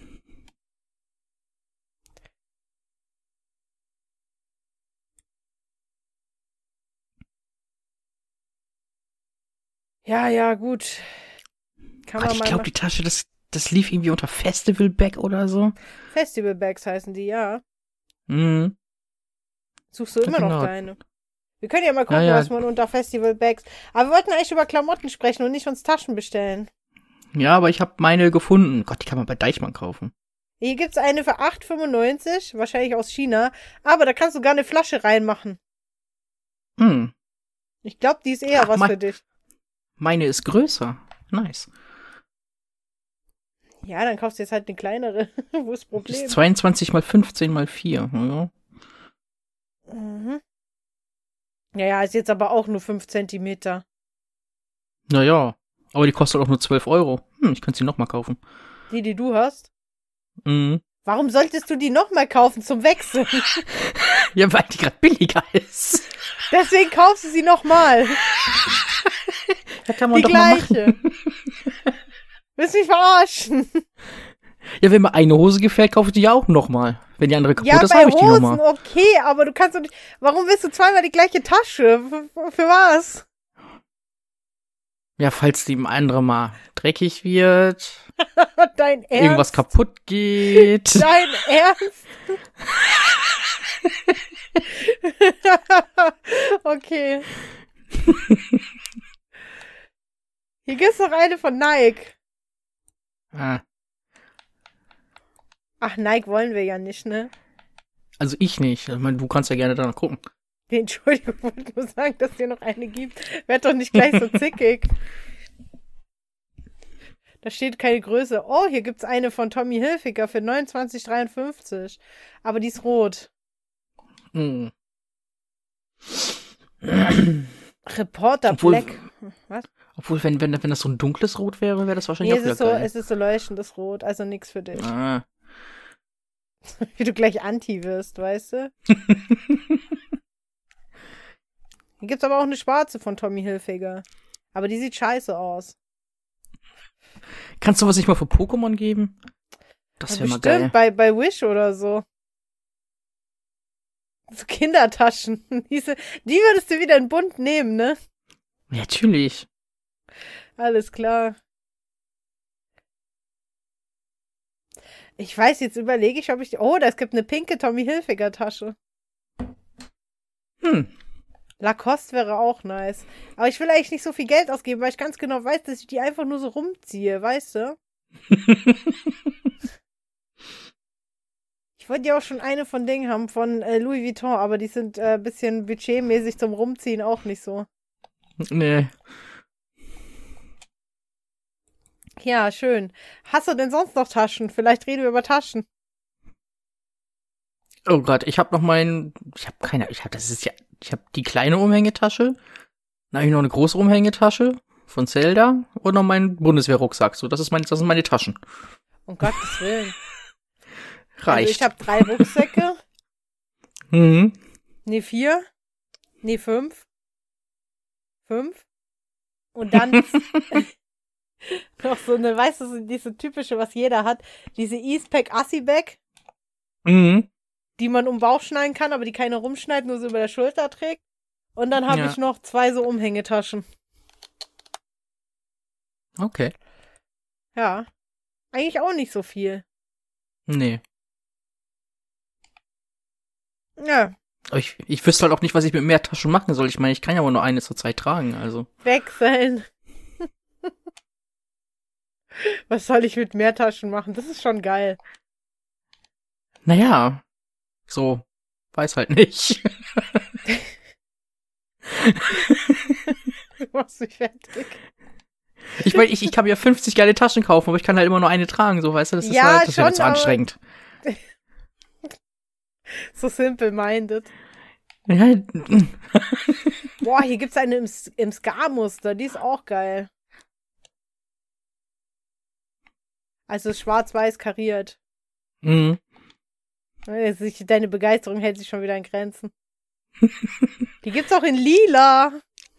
Ja, gut. Kann man
ich
mal
glaube, die Tasche, das lief irgendwie unter Festival Bag oder so.
Festival Bags heißen die, ja.
Mhm.
Suchst du immer
Genau.
noch deine? Wir können ja mal gucken,
Ja.
was man unter Festival Bags. Aber wir wollten eigentlich über Klamotten sprechen und nicht uns Taschen bestellen.
Ja, aber ich habe meine gefunden. Gott, die kann man bei Deichmann kaufen.
Hier gibt's eine für 8,95, wahrscheinlich aus China. Aber da kannst du gar eine Flasche reinmachen.
Hm.
Ich glaube, die ist eher was für dich.
Meine ist größer. Nice.
Ja, dann kaufst du jetzt halt eine kleinere. Wo ist das
Die
Problem?
ist 22 mal 15 mal 4. Ja.
Mhm. Ja, ist jetzt aber auch nur 5 Zentimeter.
Naja, aber die kostet auch nur 12 Euro. Ich könnte sie nochmal kaufen.
Die du hast?
Mhm.
Warum solltest du die nochmal kaufen zum Wechseln?
Ja, weil die gerade billiger ist.
Deswegen kaufst du sie nochmal.
Da kann man
Die
doch
gleiche.
mal machen.
Willst mich verarschen?
Ja, wenn mir eine Hose gefällt, kaufe ich die ja auch nochmal. Wenn die andere kaputt
Ja,
ist,
bei
habe ich die
Hosen,
nochmal.
okay, aber du kannst doch nicht. Warum willst du zweimal die gleiche Tasche? Für was?
Ja, falls die andere mal dreckig wird,
Dein Ernst?
irgendwas kaputt geht.
Dein Ernst? Okay. Hier gibt's noch eine von Nike.
Ah,
Ach, Nike wollen wir ja nicht, ne?
also ich nicht. Ich meine, du kannst ja gerne danach gucken.
Nee, Entschuldigung, ich wollte nur sagen, dass es hier noch eine gibt. Werd doch nicht gleich so zickig. Da steht keine Größe. Oh, hier gibt's eine von Tommy Hilfiger für 29,53. Aber die ist rot.
Hm.
Reporter
Obwohl-
Black. Was?
Obwohl, wenn das so ein dunkles Rot wäre, wäre das wahrscheinlich
Nee,
auch wieder geil.
es ist so leuchtendes Rot, also nix für dich.
Ah.
Wie du gleich Anti wirst, weißt du? Hier gibt's aber auch eine schwarze von Tommy Hilfiger. Aber die sieht scheiße aus.
Kannst du was nicht mal für Pokémon geben? Das wäre mal geil.
Bestimmt, bei Wish oder so. So Kindertaschen. Die würdest du wieder in bunt nehmen, ne?
Ja, natürlich.
Alles klar. Ich weiß, jetzt überlege ich, ob ich. Oh, es gibt eine pinke Tommy Hilfiger Tasche. Lacoste wäre auch nice. Aber ich will eigentlich nicht so viel Geld ausgeben, weil ich ganz genau weiß, dass ich die einfach nur so rumziehe, weißt du? Ich wollte ja auch schon eine von Dingen haben, von Louis Vuitton, aber die sind ein bisschen budgetmäßig zum Rumziehen auch nicht so.
Nee.
Ja, schön. Hast du denn sonst noch Taschen? Vielleicht reden wir über Taschen.
Oh Gott, ich habe die kleine Umhängetasche, dann habe ich noch eine große Umhängetasche von Zelda und noch meinen Bundeswehrrucksack. So, das sind meine Taschen.
Um Gottes Willen.
Reicht.
Also ich habe 3 Rucksäcke.
Mhm.
Nee, 4. Nee, 5. 5. Und dann noch so eine, weißt du, so diese typische, was jeder hat, diese Eastpak Assi-Bag,
Mhm.
die man um den Bauch schneiden kann, aber die keiner rumschneidet, nur so über der Schulter trägt. Und dann habe ich noch 2 so Umhängetaschen.
Okay.
Ja. Eigentlich auch nicht so viel.
Nee.
Ja.
Aber ich wüsste halt auch nicht, was ich mit mehr Taschen machen soll. Ich meine, ich kann ja wohl nur eine zur Zeit tragen, also.
Wechseln. Was soll ich mit mehr Taschen machen? Das ist schon geil.
Naja. So. Weiß halt nicht.
Du machst mich fertig.
Ich meine, ich kann mir 50 geile Taschen kaufen, aber ich kann halt immer nur eine tragen, so, weißt du? Das ist
Ja,
halt, das wäre
schon,
zu anstrengend.
So simple-minded.
Ja.
Boah, hier gibt's eine im Ska-Muster. Die ist auch geil. Also schwarz-weiß kariert.
Mhm.
Deine Begeisterung hält sich schon wieder in Grenzen. Die gibt's auch in lila.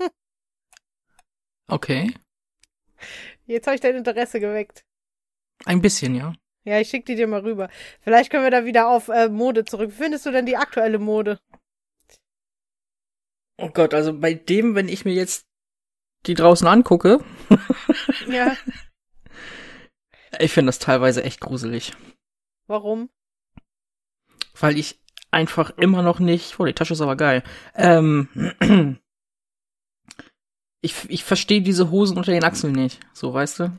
Okay.
Jetzt habe ich dein Interesse geweckt.
Ein bisschen, ja.
Ja, ich schick die dir mal rüber. Vielleicht können wir da wieder auf Mode zurück. Wie findest du denn die aktuelle Mode?
Oh Gott, also bei dem, wenn ich mir jetzt die draußen angucke,
Ja.
ich finde das teilweise echt gruselig.
Warum?
Weil ich einfach immer noch nicht, oh, die Tasche ist aber geil, ich verstehe diese Hosen unter den Achseln nicht, so, weißt du?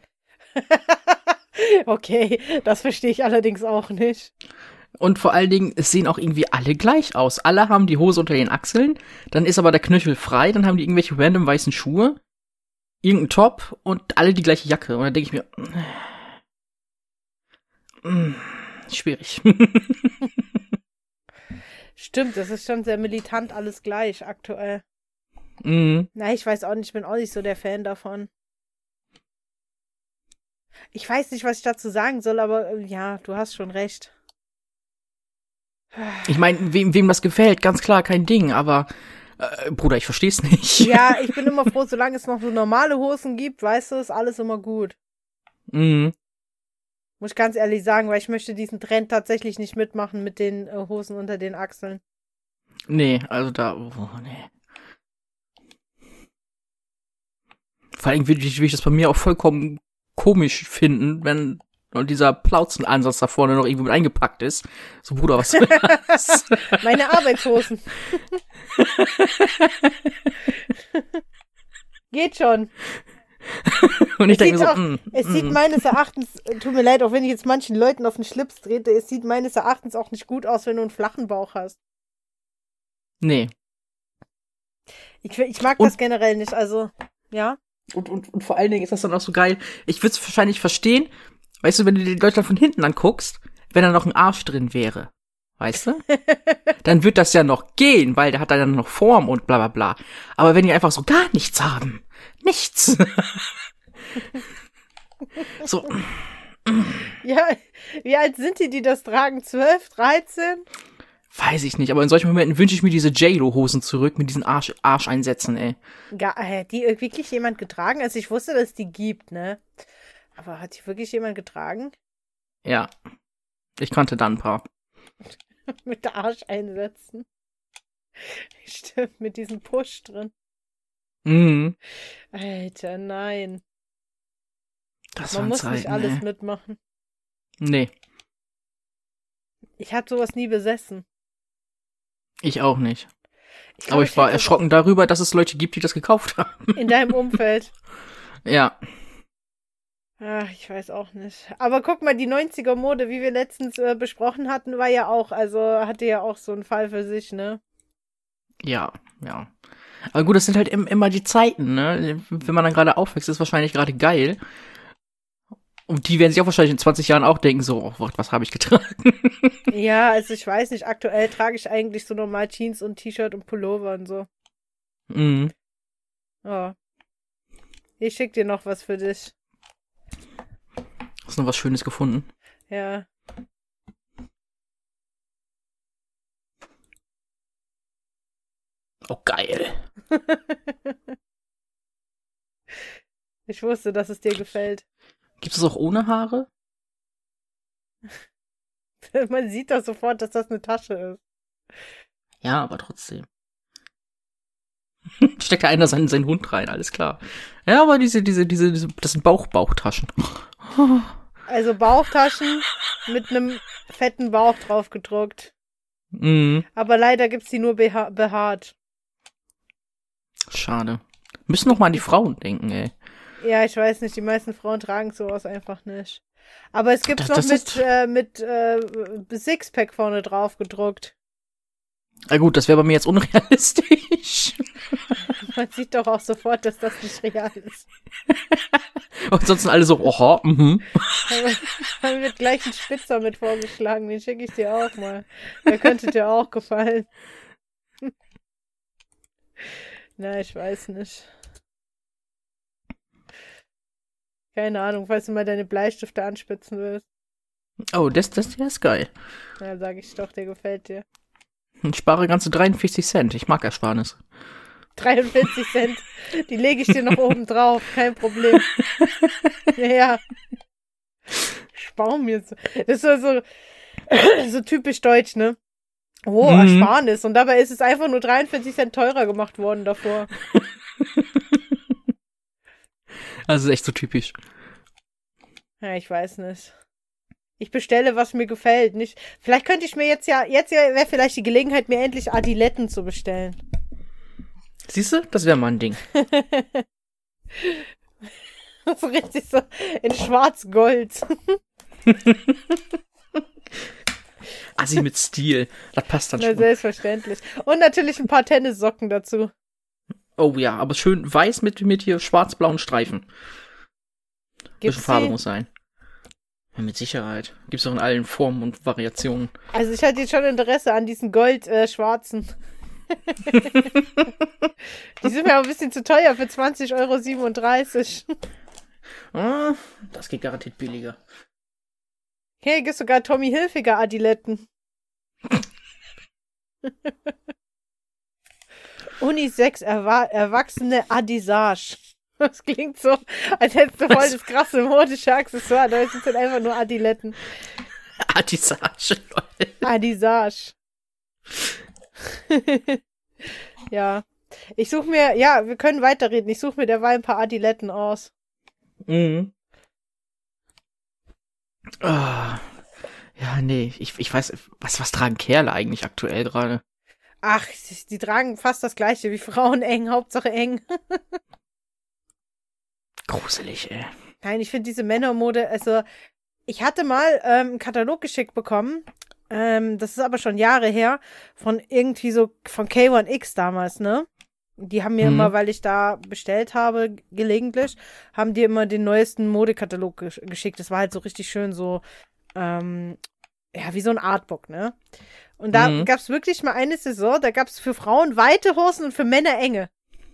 Okay, das verstehe ich allerdings auch nicht.
Und vor allen Dingen, es sehen auch irgendwie alle gleich aus. Alle haben die Hose unter den Achseln, dann ist aber der Knöchel frei, dann haben die irgendwelche random weißen Schuhe, irgendeinen Top und alle die gleiche Jacke. Und dann denke ich mir, schwierig.
Stimmt, das ist schon sehr militant alles gleich aktuell.
Mhm.
Na, ich weiß auch nicht, ich bin auch nicht so der Fan davon. Ich weiß nicht, was ich dazu sagen soll, aber ja, du hast schon recht.
Ich meine, wem das gefällt, ganz klar, kein Ding, aber Bruder, ich versteh's nicht.
Ja, ich bin immer froh, solange es noch so normale Hosen gibt, weißt du, ist alles immer gut.
Mhm.
Muss ich ganz ehrlich sagen, weil ich möchte diesen Trend tatsächlich nicht mitmachen mit den Hosen unter den Achseln.
Nee, also nee. Vor allem will ich das bei mir auch vollkommen komisch finden, wenn dieser Plauzenansatz da vorne noch irgendwo mit eingepackt ist. So, Bruder, was soll das?
Meine Arbeitshosen. Geht schon.
Und ich denke mir so,
es sieht meines Erachtens, tut mir leid, auch wenn ich jetzt manchen Leuten auf den Schlips trete, es sieht meines Erachtens auch nicht gut aus, wenn du einen flachen Bauch hast.
nee.
Ich mag das generell nicht, also, ja.
Und vor allen Dingen ist das dann auch so geil. Ich würde es wahrscheinlich verstehen, weißt du, wenn du dir Deutschland von hinten anguckst, wenn da noch ein Arsch drin wäre. Weißt du? Dann wird das ja noch gehen, weil der hat dann noch Form und bla bla bla. Aber wenn die einfach so gar nichts haben. Nichts. So.
Ja, wie alt sind die das tragen? 12, 13?
Weiß ich nicht, aber in solchen Momenten wünsche ich mir diese J-Lo-Hosen zurück mit diesen Arscheinsätzen, ey.
Hat die wirklich jemand getragen? Also ich wusste, dass es die gibt, ne? Aber hat die wirklich jemand getragen?
Ja. Ich kannte da ein paar.
Mit der Arscheinsätzen. Stimmt, mit diesem Push drin.
Mhm.
Alter, nein.
Das
Man
waren
muss
Zeiten,
nicht alles
ey.
mitmachen.
Nee.
Ich habe sowas nie besessen.
Ich auch nicht. Aber ich war erschrocken darüber, dass es Leute gibt, die das gekauft haben.
In deinem Umfeld.
Ja.
Ach, ich weiß auch nicht. Aber guck mal, die 90er-Mode, wie wir letztens besprochen hatten, war ja auch, also hatte ja auch so einen Fall für sich, ne?
Ja. Aber gut, das sind halt immer die Zeiten, ne? Wenn man dann gerade aufwächst, ist wahrscheinlich gerade geil. Und die werden sich auch wahrscheinlich in 20 Jahren auch denken, so, oh, was habe ich getragen?
Ja, also ich weiß nicht, aktuell trage ich eigentlich so normal Jeans und T-Shirt und Pullover und so.
Mhm.
Ja. Ich schick dir noch was für dich.
Hast du noch was Schönes gefunden?
Ja.
Oh, geil.
Ich wusste, dass es dir gefällt.
Gibt es auch ohne Haare?
Man sieht doch sofort, dass das eine Tasche ist.
Ja, aber trotzdem. Steckt da einer seinen Hund rein, alles klar. Ja, aber diese, das sind Bauchtaschen.
Also Bauchtaschen mit einem fetten Bauch drauf gedruckt.
Mhm.
Aber leider gibt's die nur behaart.
Schade. Müssen noch mal an die Frauen denken, ey.
Ja, ich weiß nicht, die meisten Frauen tragen sowas einfach nicht. Aber es gibt's noch mit Sixpack vorne drauf gedruckt.
Na gut, das wäre bei mir jetzt unrealistisch.
Man sieht doch auch sofort, dass das nicht real ist.
Und ansonsten alle so, oha,
Dann wird gleich ein Spitzer mit vorgeschlagen, den schicke ich dir auch mal. Der könnte dir auch gefallen. Na, ich weiß nicht. Keine Ahnung, falls du mal deine Bleistifte anspitzen willst.
Oh, der ist geil.
Na, sag ich doch, der gefällt dir.
Ich spare ganze 43 Cent. Ich mag Ersparnis.
43 Cent. Die lege ich dir noch oben drauf. Kein Problem. Ja. Spar mir so. Das ist so typisch deutsch, ne? Oh, Ersparnis. Und dabei ist es einfach nur 43 Cent teurer gemacht worden davor.
Also echt so typisch.
Ja, ich weiß nicht. Ich bestelle, was mir gefällt. Nicht. Vielleicht könnte ich mir jetzt wäre vielleicht die Gelegenheit, mir endlich Adiletten zu bestellen.
Siehst du? Das wäre mal ein Ding.
So richtig so in Schwarz-Gold.
Assi mit Stil. Das passt dann schon.
Selbstverständlich. Und natürlich ein paar Tennissocken dazu.
Oh ja, aber schön weiß mit hier schwarz-blauen Streifen. Bisschen Farbe muss sein. Ja, mit Sicherheit. Gibt's auch in allen Formen und Variationen.
Also ich hatte jetzt schon Interesse an diesen Gold-schwarzen. Die sind mir aber ein bisschen zu teuer für 20,37
€. Das geht garantiert billiger.
Hey, gibt sogar Tommy Hilfiger Adiletten. Unisex Erwachsene Adisage. Das klingt so, als hättest du voll das krasse modische Accessoire. Da sind halt einfach nur Adiletten.
Adisage, Leute.
Adisage. Ja. Ich suche mir, ja, wir können weiterreden. Ich suche mir derweil ein paar Adiletten aus.
Mhm. Ah. Ja, nee, ich weiß, was tragen Kerle eigentlich aktuell gerade?
Ach, die tragen fast das gleiche wie Frauen, eng, Hauptsache eng.
Gruselig, ey.
Nein, ich finde diese Männermode, also ich hatte mal einen Katalog geschickt bekommen, das ist aber schon Jahre her, von irgendwie so, von K1X damals, ne? Die haben mir immer, weil ich da bestellt habe, gelegentlich, haben die immer den neuesten Modekatalog geschickt. Das war halt so richtig schön so, ja, wie so ein Artbook, ne? Und da gab's wirklich mal eine Saison, da gab's für Frauen weite Hosen und für Männer enge.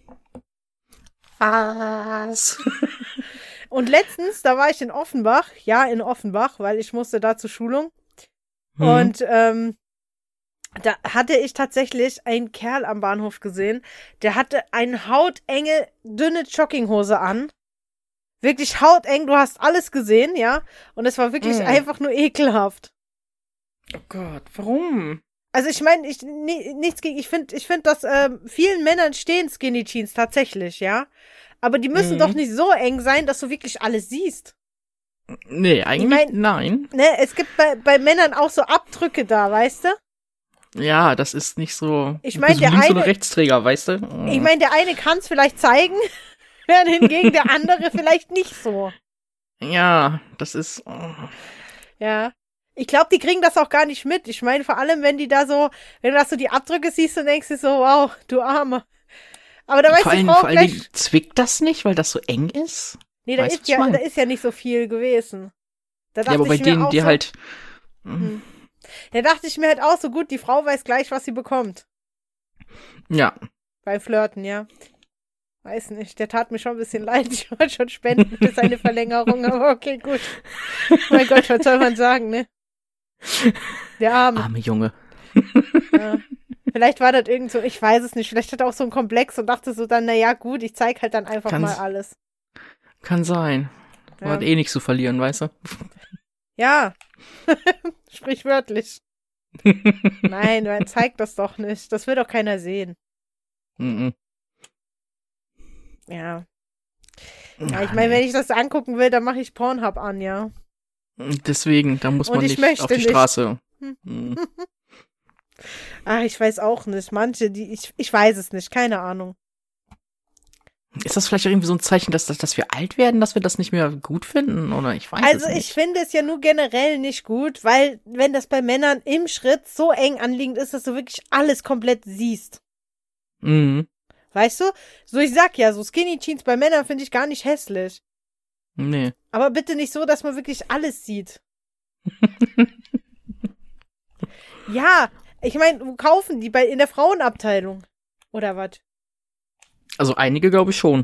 Was?
Und letztens, da war ich in Offenbach, weil ich musste da zur Schulung. Und da hatte ich tatsächlich einen Kerl am Bahnhof gesehen, der hatte eine hautenge, dünne Jogginghose an. Wirklich hauteng, du hast alles gesehen, ja? Und es war wirklich einfach nur ekelhaft.
Oh Gott, warum?
Also ich meine, nichts gegen, ich finde, dass vielen Männern stehen Skinny Jeans tatsächlich, ja. Aber die müssen doch nicht so eng sein, dass du wirklich alles siehst.
Nee, eigentlich nein.
Ne, es gibt bei Männern auch so Abdrücke da, weißt du?
Ja, das ist nicht so.
Ich meine, der
links-
eine.
oder Rechtsträger, weißt du?
Ich meine, der eine kann es vielleicht zeigen, während hingegen der andere vielleicht nicht so.
Ja, das ist.
Ja. Ich glaube, die kriegen das auch gar nicht mit. Ich meine, vor allem, wenn du da so die Abdrücke siehst und denkst dir so, wow, du Arme. Aber da weiß die Frau
vor allen
gleich.
Dingen zwickt das nicht, weil das so eng ist?
Nee, da
Weißt
ist
du, was ich meine?
da ist ja nicht so viel gewesen. Da
Ja,
dachte
aber bei
ich mir
denen,
auch
die
so,
halt.
Da dachte ich mir halt auch so gut, die Frau weiß gleich, was sie bekommt.
Ja.
Bei Flirten, ja. Weiß nicht, der tat mir schon ein bisschen leid. Ich wollte schon spenden für seine Verlängerung, aber okay, gut. Mein Gott, was soll man sagen, ne? Der Arme.
Arme Junge.
Ja. Vielleicht war das irgend so, ich weiß es nicht, vielleicht hat er auch so einen Komplex und dachte so dann, naja, gut, ich zeig halt dann einfach mal alles.
Kann sein.
Ja.
Man hat eh nichts zu verlieren, weißt du?
Ja. Sprichwörtlich. Nein, man zeigt das doch nicht. Das will doch keiner sehen.
Mhm.
Ja. Ja, ich meine, wenn ich das angucken will, dann mache ich Pornhub an, ja.
Deswegen, da muss
Und
man
ich
nicht
möchte
auf die
nicht.
Straße. Mhm.
Ach, ich weiß auch nicht. Manche, ich weiß es nicht. Keine Ahnung.
Ist das vielleicht irgendwie so ein Zeichen, dass wir alt werden, dass wir das nicht mehr gut finden? Oder ich weiß
Also
es nicht.
ich finde es ja nur generell nicht gut, weil wenn das bei Männern im Schritt so eng anliegend ist, dass du wirklich alles komplett siehst.
Mhm.
Weißt du? So, ich sag ja, so Skinny Jeans bei Männern finde ich gar nicht hässlich.
Nee.
Aber bitte nicht so, dass man wirklich alles sieht. Ja, ich meine, wo kaufen die in der Frauenabteilung? Oder was?
Also einige glaube ich schon.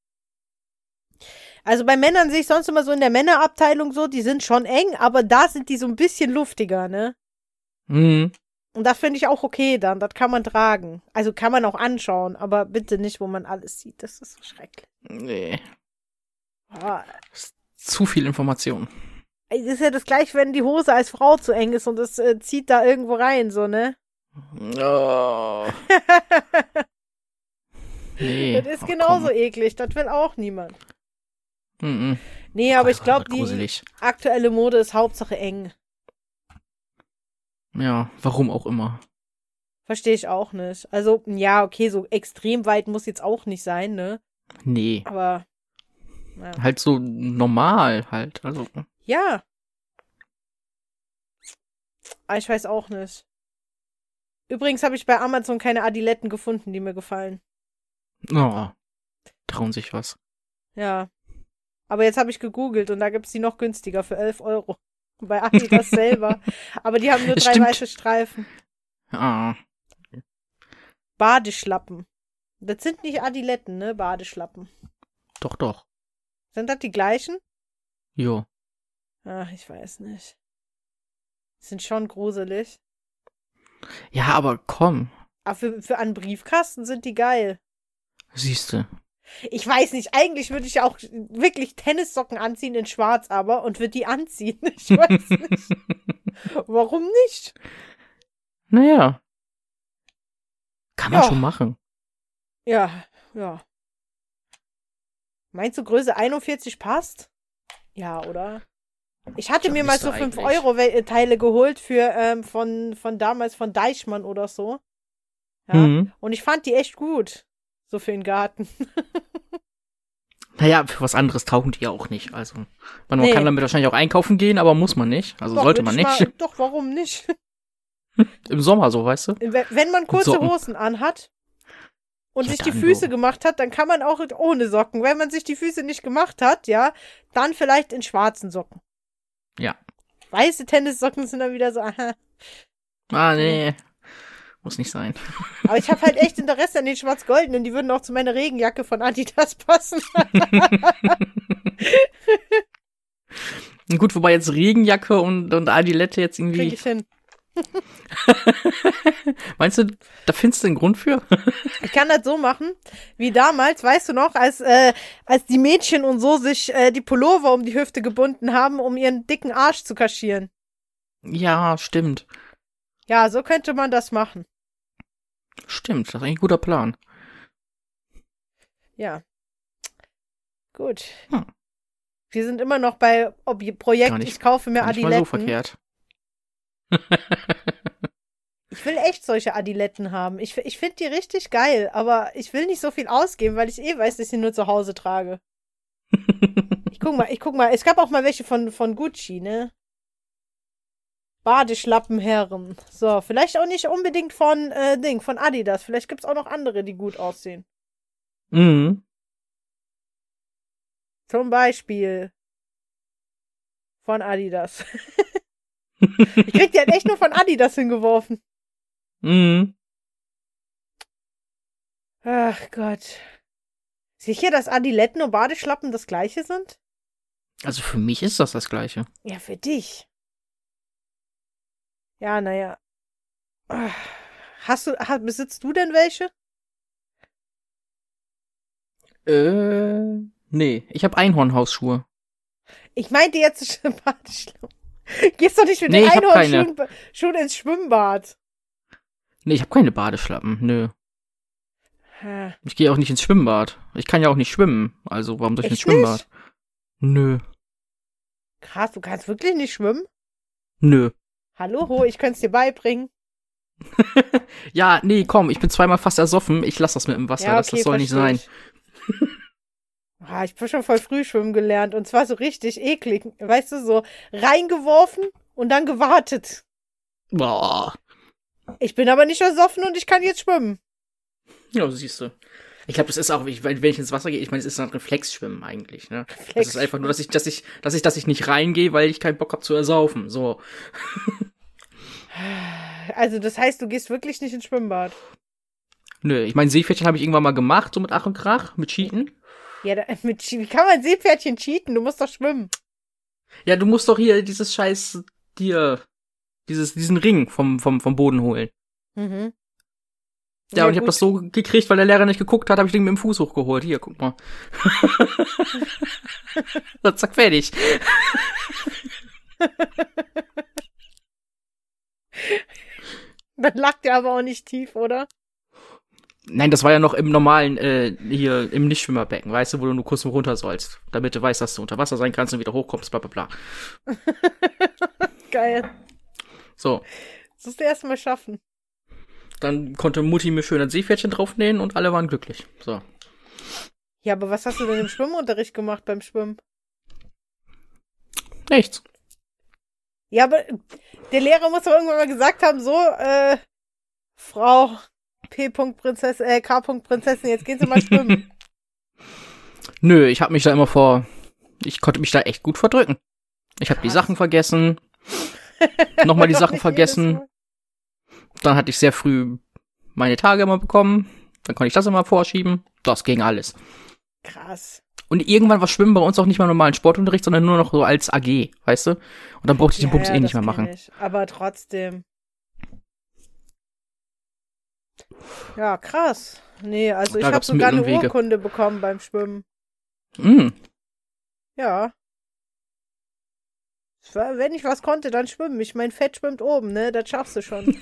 Also bei Männern sehe ich sonst immer so in der Männerabteilung so, die sind schon eng, aber da sind die so ein bisschen luftiger, ne?
Mhm.
Und das finde ich auch okay dann, das kann man tragen. Also kann man auch anschauen, aber bitte nicht, wo man alles sieht, das ist so schrecklich.
Nee.
Ah,
Zu viel Information.
das ist ja das gleiche, wenn die Hose als Frau zu eng ist und es zieht da irgendwo rein, so, ne?
Oh. Nee.
Das ist genauso eklig, das will auch niemand.
Mhm.
Nee, aber ich glaube,
Gott,
die
gruselig.
aktuelle Mode ist Hauptsache eng.
Ja, warum auch immer.
Verstehe ich auch nicht. Also, ja, okay, so extrem weit muss jetzt auch nicht sein, ne?
Nee.
Aber, ja.
Halt so normal halt. Also.
Ja. Aber ich weiß auch nicht. Übrigens habe ich bei Amazon keine Adiletten gefunden, die mir gefallen.
Oh. Trauen sich was.
Ja. Aber jetzt habe ich gegoogelt und da gibt's die noch günstiger für 11 €. Bei Adidas selber. Aber die haben nur 3
Stimmt.
weiße Streifen.
Ah.
Badeschlappen. Das sind nicht Adiletten, ne? Badeschlappen.
Doch, doch.
Sind das die gleichen?
Jo.
Ach, ich weiß nicht. Sind schon gruselig.
Ja, aber komm.
Aber für einen Briefkasten sind die geil.
Siehste.
Ich weiß nicht, eigentlich würde ich ja auch wirklich Tennissocken anziehen in schwarz und würde die anziehen. Ich weiß nicht. Warum nicht?
Naja. Kann man
Ja.
schon machen.
Ja, ja. Meinst du, Größe 41 passt? Ja, oder? Ich hatte mir mal so
müsste
5
eigentlich.
€ Teile geholt für von damals von Deichmann oder so. Ja.
Mhm.
Und ich fand die echt gut. So für den Garten.
Naja, für was anderes tauchen die ja auch nicht. Also, man
Nee.
kann damit wahrscheinlich auch einkaufen gehen, aber muss man nicht. Also
Doch,
sollte
würd
man
ich
nicht.
Mal, doch, warum nicht?
Im Sommer so, weißt du?
Wenn man kurze
Socken.
Hosen anhat und
Ja,
sich die
dann
Füße
so.
gemacht hat, dann kann man auch ohne Socken. Wenn man sich die Füße nicht gemacht hat, ja, dann vielleicht in schwarzen Socken.
Ja.
Weiße Tennissocken sind dann wieder so, aha.
Ah, nee. Muss nicht sein.
Aber ich habe halt echt Interesse an den schwarz-goldenen. Die würden auch zu meiner Regenjacke von Adidas passen.
Gut, wobei jetzt Regenjacke und Adilette jetzt
Krieg
irgendwie.
ich hin.
Meinst du, da findest du einen Grund für?
Ich kann das so machen, wie damals, weißt du noch, als die Mädchen und so sich die Pullover um die Hüfte gebunden haben, um ihren dicken Arsch zu kaschieren.
Ja, stimmt.
Ja, so könnte man das machen.
Stimmt, das ist eigentlich ein guter Plan.
Ja. Gut.
Hm.
Wir sind immer noch bei Projekt, ich kaufe mir
gar nicht
Adiletten.
mal so verkehrt.
Ich will echt solche Adiletten haben. Ich finde die richtig geil, aber ich will nicht so viel ausgeben, weil ich weiß, dass ich sie nur zu Hause trage. Ich guck mal. Es gab auch mal welche von Gucci, ne? Badeschlappenherren. So, vielleicht auch nicht unbedingt von Adidas. Vielleicht gibt's auch noch andere, die gut aussehen.
Mhm.
Zum Beispiel von Adidas. Ich krieg die halt echt nur von Adidas hingeworfen.
Mhm.
Ach Gott. Sicher, dass Adiletten und Badeschlappen das gleiche sind?
Also für mich ist das Gleiche.
Ja, für dich. Ja, naja. Besitzt du denn welche?
Nee. Ich habe Einhornhausschuhe.
Ich meinte jetzt Badeschlappen. Gehst doch nicht mit
Nee,
den
ich hab
Einhornschuhen ins Schwimmbad.
Nee, ich habe keine Badeschlappen. Nö. Ich gehe auch nicht ins Schwimmbad. Ich kann ja auch nicht schwimmen. Also warum soll ich ins Schwimmbad?
Nicht?
Nö.
Krass, du kannst wirklich nicht schwimmen?
Nö.
Hallo, ich könnte es dir beibringen.
Ja, nee, komm, ich bin zweimal fast ersoffen. Ich lass das mit dem Wasser.
Ja, okay,
das soll nicht sein.
Ich bin schon voll früh schwimmen gelernt und zwar so richtig eklig. Weißt du, so reingeworfen und dann gewartet.
Boah.
Ich bin aber nicht ersoffen und ich kann jetzt schwimmen.
Ja, siehst du. Ich glaube, das ist auch, wenn ich ins Wasser gehe, ich meine, es ist ein Reflexschwimmen eigentlich, ne? Es ist einfach nur, dass ich nicht reingehe, weil ich keinen Bock habe zu ersaufen. So.
Also, das heißt, du gehst wirklich nicht ins Schwimmbad?
Nö, ich meine, Seepferdchen habe ich irgendwann mal gemacht, so mit Ach und Krach, mit Cheaten.
Ja, wie kann man Seepferdchen cheaten? Du musst doch schwimmen.
Ja, du musst doch hier diesen Ring vom Boden holen.
Mhm.
Ja, und ich habe das so gekriegt, weil der Lehrer nicht geguckt hat, habe ich den mit dem Fuß hochgeholt. Hier, guck mal. So, zack, fertig.
Dann lag der aber auch nicht tief, oder?
Nein, das war ja noch im normalen, hier im Nichtschwimmerbecken, weißt du, wo du nur kurz runter sollst. Damit du weißt, dass du unter Wasser sein kannst und wieder hochkommst, bla bla bla.
Geil.
So.
Das musst du erst mal schaffen.
Dann konnte Mutti mir schön ein Seepferdchen draufnähen und alle waren glücklich. So.
Ja, aber was hast du denn im Schwimmunterricht gemacht beim Schwimmen?
Nichts.
Ja, aber der Lehrer muss doch irgendwann mal gesagt haben, so, Frau P.Prinzessin, K.Prinzessin, jetzt gehen Sie mal schwimmen.
Nö, ich konnte mich da echt gut verdrücken. Ich habe die Sachen vergessen. Nochmal die Sachen vergessen. Dann hatte ich sehr früh meine Tage immer bekommen. Dann konnte ich das immer vorschieben. Das ging alles.
Krass.
Und irgendwann war Schwimmen bei uns auch nicht mehr normalen Sportunterricht, sondern nur noch so als AG, weißt du? Und dann brauchte ich den Bums nicht mehr machen.
Aber trotzdem. Ja, krass. Nee, also ich habe sogar eine Urkunde bekommen beim Schwimmen.
Mm.
Ja. Wenn ich was konnte, dann schwimmen. Ich mein, Fett schwimmt oben, ne? Das schaffst du schon.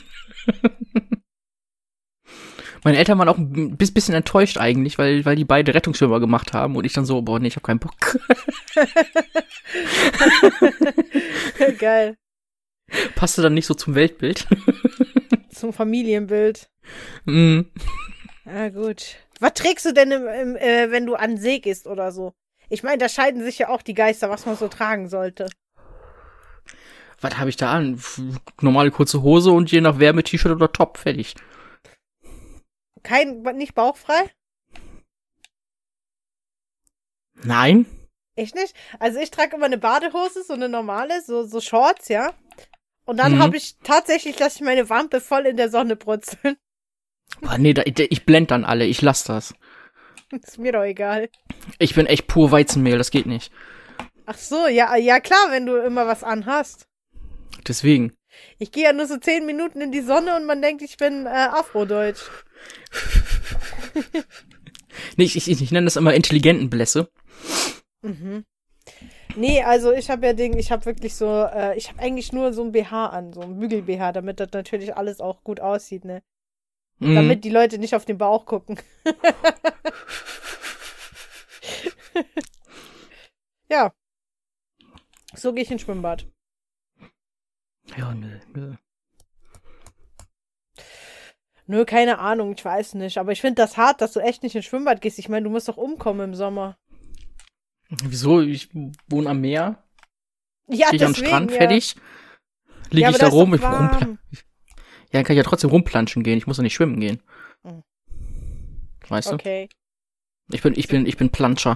Meine Eltern waren auch ein bisschen enttäuscht eigentlich, weil die beide Rettungsschwimmer gemacht haben und ich dann so, boah, nee, ich hab keinen Bock.
Geil.
Passte dann nicht so zum Weltbild.
Zum Familienbild.
Mm.
Ja, gut. Was trägst du denn, wenn du an See gehst oder so? Ich meine, da scheiden sich ja auch die Geister, was man so tragen sollte.
Was habe ich da an? Normale kurze Hose und je nach Wärme T-Shirt oder Top, fertig.
Nicht bauchfrei?
Nein.
Echt nicht? Also ich trage immer eine Badehose, so eine normale, so Shorts, ja. Und dann lasse ich meine Wampe voll in der Sonne brutzeln.
Boah, nee, ich blend dann alle, ich lass das.
Ist mir doch egal.
Ich bin echt pur Weizenmehl, das geht nicht.
Ach so, ja klar, wenn du immer was anhast.
Deswegen.
Ich gehe ja nur so 10 Minuten in die Sonne und man denkt, ich bin Afrodeutsch.
Nee, ich nenne das immer intelligenten Blässe.
Mhm. Nee, also ich habe wirklich so, ich habe eigentlich nur so ein BH an, so ein Bügel-BH, damit das natürlich alles auch gut aussieht, ne?
Mhm.
Damit die Leute nicht auf den Bauch gucken. Ja. So gehe ich ins Schwimmbad.
Ja, nö.
Nö, keine Ahnung, ich weiß nicht. Aber ich finde das hart, dass du echt nicht ins Schwimmbad gehst. Ich meine, du musst doch umkommen im Sommer.
Wieso? Ich wohne am Meer.
Ja,
Gehe ich am
deswegen,
Strand
ja.
fertig. Liege
Ja,
ich
aber
da
da ist
rum.
doch
Ich
warm.
Ja, dann kann ich ja trotzdem rumplanschen gehen. Ich muss doch nicht schwimmen gehen.
Hm.
Weißt du?
Okay.
Ich bin Planscher.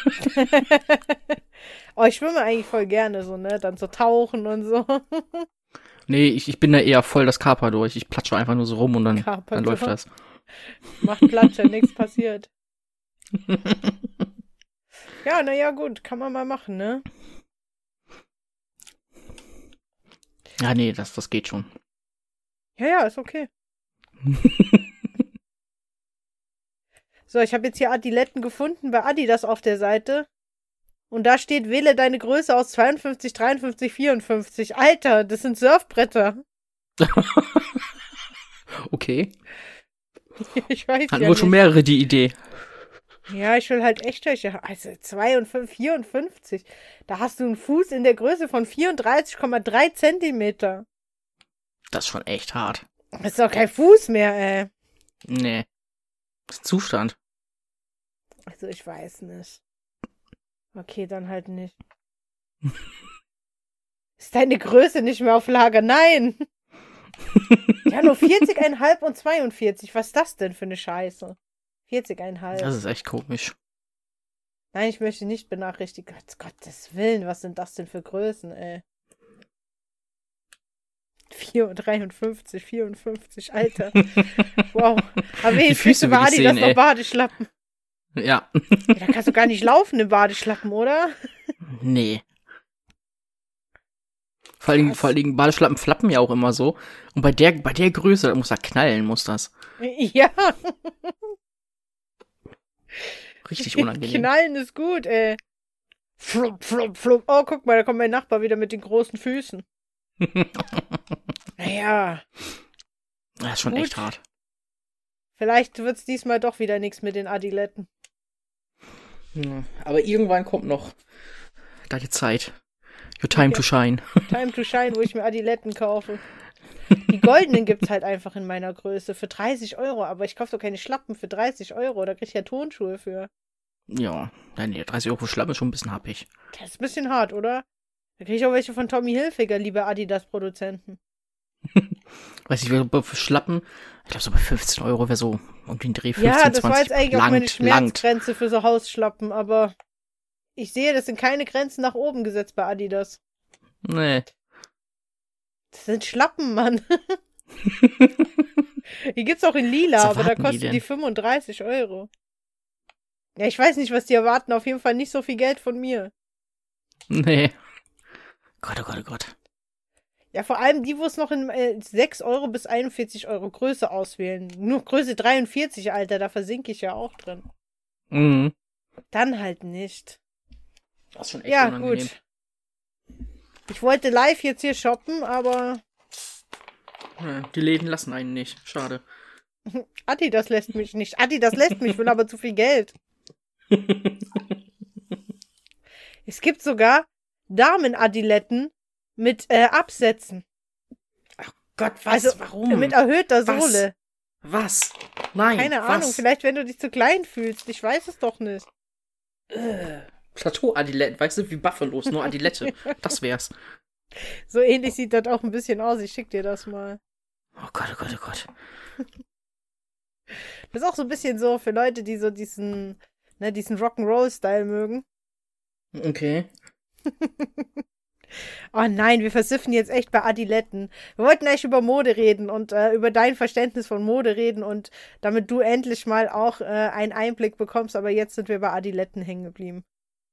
Oh, ich schwimme eigentlich voll gerne so, ne? Dann so tauchen und so.
Nee, ich bin da eher voll das Kaper durch. Ich platsche einfach nur so rum und dann
Carpenter.
läuft das.
Macht Platsche, nichts passiert. Ja, naja, gut, kann man mal machen, ne?
Ja, nee, das geht schon.
Ja, ist okay. So, ich habe jetzt hier Adiletten gefunden bei Adidas auf der Seite. Und da steht, wähle deine Größe aus 52, 53, 54. Alter, das sind Surfbretter.
Okay.
Ich weiß
Hatten
ja
wohl schon
nicht.
mehrere die Idee.
Ja, ich will halt echt welche. Also 52, 54. Da hast du einen Fuß in der Größe von 34,3 Zentimeter.
Das ist schon echt hart.
Das ist doch kein Fuß mehr, ey.
Nee. Das ist Zustand.
Also ich weiß nicht. Okay, dann halt nicht. Ist deine Größe nicht mehr auf Lager? Nein! Ja, nur 40,5 und 42. Was ist das denn für eine Scheiße? 40,5.
Das ist echt komisch.
Nein, ich möchte nicht benachrichtigt. Gottes Willen, was sind das denn für Größen, ey? 53, 54, Alter. Wow. Aber
Die
jetzt
Füße
kriegst du
will
bei
ich
Adidas
sehen,
noch
ey.
Badeschlappen.
Ja.
Ja, da kannst du gar nicht laufen im Badeschlappen, oder?
Nee. Vor allen Dingen Badeschlappen flappen ja auch immer so. Und bei der Größe, da muss er knallen, muss das.
Ja.
Richtig unangenehm.
Knallen ist gut, ey. Flup, flup, flup. Oh, guck mal, da kommt mein Nachbar wieder mit den großen Füßen. Naja,
Das ist schon
Gut.
echt hart.
vielleicht wird's diesmal doch wieder nichts mit den Adiletten.
Ja, aber irgendwann kommt noch deine Zeit. Your time to shine.
Time to shine, wo ich mir Adiletten kaufe. Die goldenen gibt's halt einfach in meiner Größe für 30 Euro, aber ich kaufe doch keine Schlappen für 30 Euro, da krieg ich ja Turnschuhe für.
Ja, nee, 30 Euro Schlappen ist schon ein bisschen happig.
Das ist ein bisschen hart, oder? Da krieg ich auch welche von Tommy Hilfiger, liebe Adidas-Produzenten.
Weiß ich, für Schlappen, ich glaube so bei 15 Euro wäre so um den Dreh 15,
Ja, das war
20
jetzt eigentlich auch meine
langt.
Schmerzgrenze für so Hausschlappen, aber ich sehe, das sind keine Grenzen nach oben gesetzt bei Adidas.
Nee.
Das sind Schlappen, Mann. Die gibt's auch in lila,
Was
aber da
erwarten die
kosten die
denn?
35 Euro. Ja, ich weiß nicht, was die erwarten. Auf jeden Fall nicht so viel Geld von mir.
Nee. Gott, oh Gott, oh Gott.
Ja, vor allem die, wo es noch in 6 Euro bis 41 Euro Größe auswählen. Nur Größe 43, Alter, da versinke ich ja auch drin.
Mhm.
Dann halt nicht.
Das ist schon echt
Ja,
unangenehm.
gut. Ich wollte live jetzt hier shoppen, aber
Ja, die Läden lassen einen nicht. Schade.
Adidas lässt mich nicht. Adidas lässt mich, will aber zu viel Geld. Es gibt sogar Damen-Adiletten mit Absätzen.
Gott,
Also
Warum?
mit erhöhter
Was?
Sohle.
Was? Nein,
Keine
was?
Ahnung, vielleicht wenn du dich zu klein fühlst. Ich weiß es doch nicht.
Plateau-Adiletten, weißt du, wie Buffalos, nur Adilette. Das wär's.
So ähnlich sieht das auch ein bisschen aus. Ich schick dir das mal.
Oh Gott, oh Gott, oh Gott.
Das ist auch so ein bisschen so für Leute, die so diesen Rock'n'Roll-Style mögen.
Okay.
Oh nein, wir versiffen jetzt echt bei Adiletten. Wir wollten eigentlich über Mode reden und über dein Verständnis von Mode reden und damit du endlich mal auch einen Einblick bekommst, aber jetzt sind wir bei Adiletten hängen geblieben.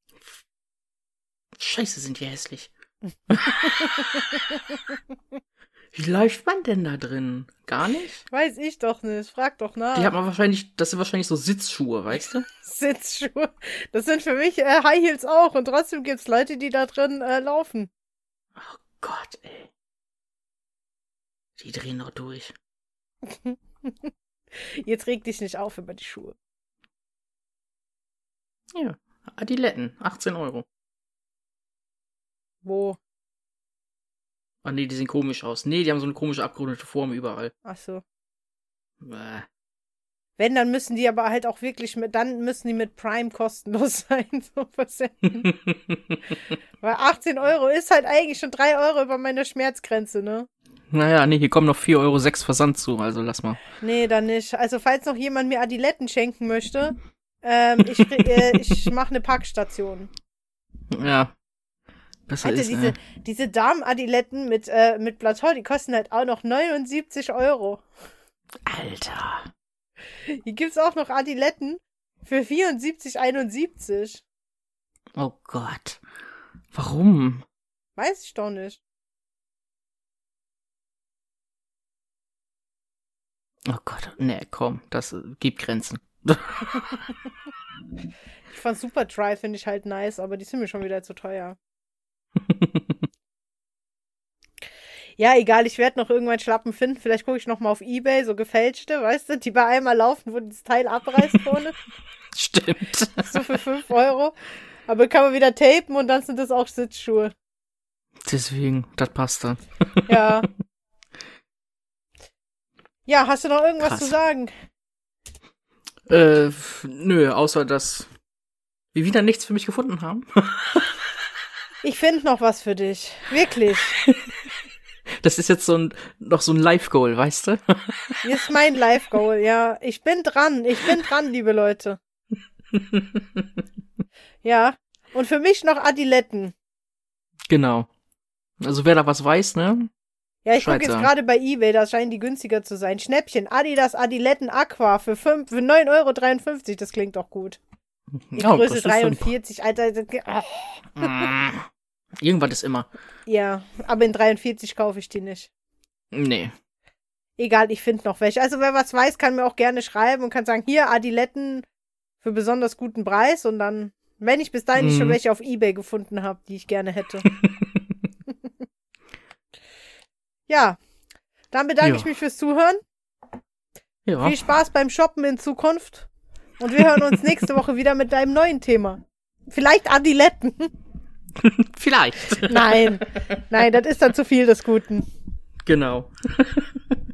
Scheiße, sind die hässlich. Wie läuft man denn da drin? Gar nicht?
Weiß ich doch nicht, frag doch nach.
Die hat man wahrscheinlich, das sind wahrscheinlich so Sitzschuhe, weißt du?
Sitzschuhe. Das sind für mich High Heels auch und trotzdem gibt's Leute, die da drin laufen.
Oh Gott, ey. Die drehen doch durch.
Jetzt reg dich nicht auf über die Schuhe.
Ja, Adiletten, 18 Euro.
Wo?
Ah, nee, die sehen komisch aus. Nee, die haben so eine komische abgerundete Form überall.
Ach so.
Bäh.
Wenn, dann müssen die aber halt auch wirklich dann müssen die mit Prime kostenlos sein, so versenden. Weil 18 € ist halt eigentlich schon 3 € über meine Schmerzgrenze, ne?
Naja, nee, hier kommen noch 4,06 € Versand zu, also lass mal.
Nee, dann nicht. Also, falls noch jemand mir Adiletten schenken möchte, ich mache eine Packstation.
Ja. Besser
Alter,
ist,
diese Damen-Adiletten mit Plateau, die kosten halt auch noch 79 €.
Alter.
Hier gibt's auch noch Adiletten für 74,71.
Oh Gott. Warum?
Weiß ich doch nicht.
Oh Gott, nee, komm, das gibt Grenzen.
Ich fand Super Dry, finde ich halt nice, aber die sind mir schon wieder zu teuer. Ja, egal, ich werde noch irgendwann Schlappen finden. Vielleicht gucke ich noch mal auf eBay, so gefälschte, weißt du, die bei einmal laufen, wo das Teil abreißt vorne.
Stimmt.
So für 5 €. Aber kann man wieder tapen und dann sind das auch Sitzschuhe.
Deswegen, das passt dann.
Ja. Ja, hast du noch irgendwas
Krass.
zu sagen?
Nö, außer dass wir wieder nichts für mich gefunden haben.
Ich finde noch was für dich. Wirklich.
Das ist jetzt noch so ein Live-Goal, weißt du?
Hier ist mein Live-Goal, ja. Ich bin dran, liebe Leute. Ja. Und für mich noch Adiletten.
Genau. Also wer da was weiß, ne?
Ja, ich gucke jetzt
Schweizer.
gerade bei eBay, da scheinen die günstiger zu sein. Schnäppchen, Adidas Adiletten Aqua für 9,53 €, das klingt doch gut. Die
Ja,
Größe
das ist
43, Alter.
Irgendwas ist immer.
Ja, aber in 43 kaufe ich die nicht.
Nee.
Egal, ich finde noch welche. Also wer was weiß, kann mir auch gerne schreiben und kann sagen, hier Adiletten für besonders guten Preis und dann, wenn ich bis dahin nicht schon welche auf eBay gefunden habe, die ich gerne hätte. Ja, dann bedanke ich mich fürs Zuhören.
Ja.
Viel Spaß beim Shoppen in Zukunft. Und wir hören uns nächste Woche wieder mit einem neuen Thema. Vielleicht Adiletten.
Vielleicht.
Nein, das ist dann zu viel des Guten.
Genau.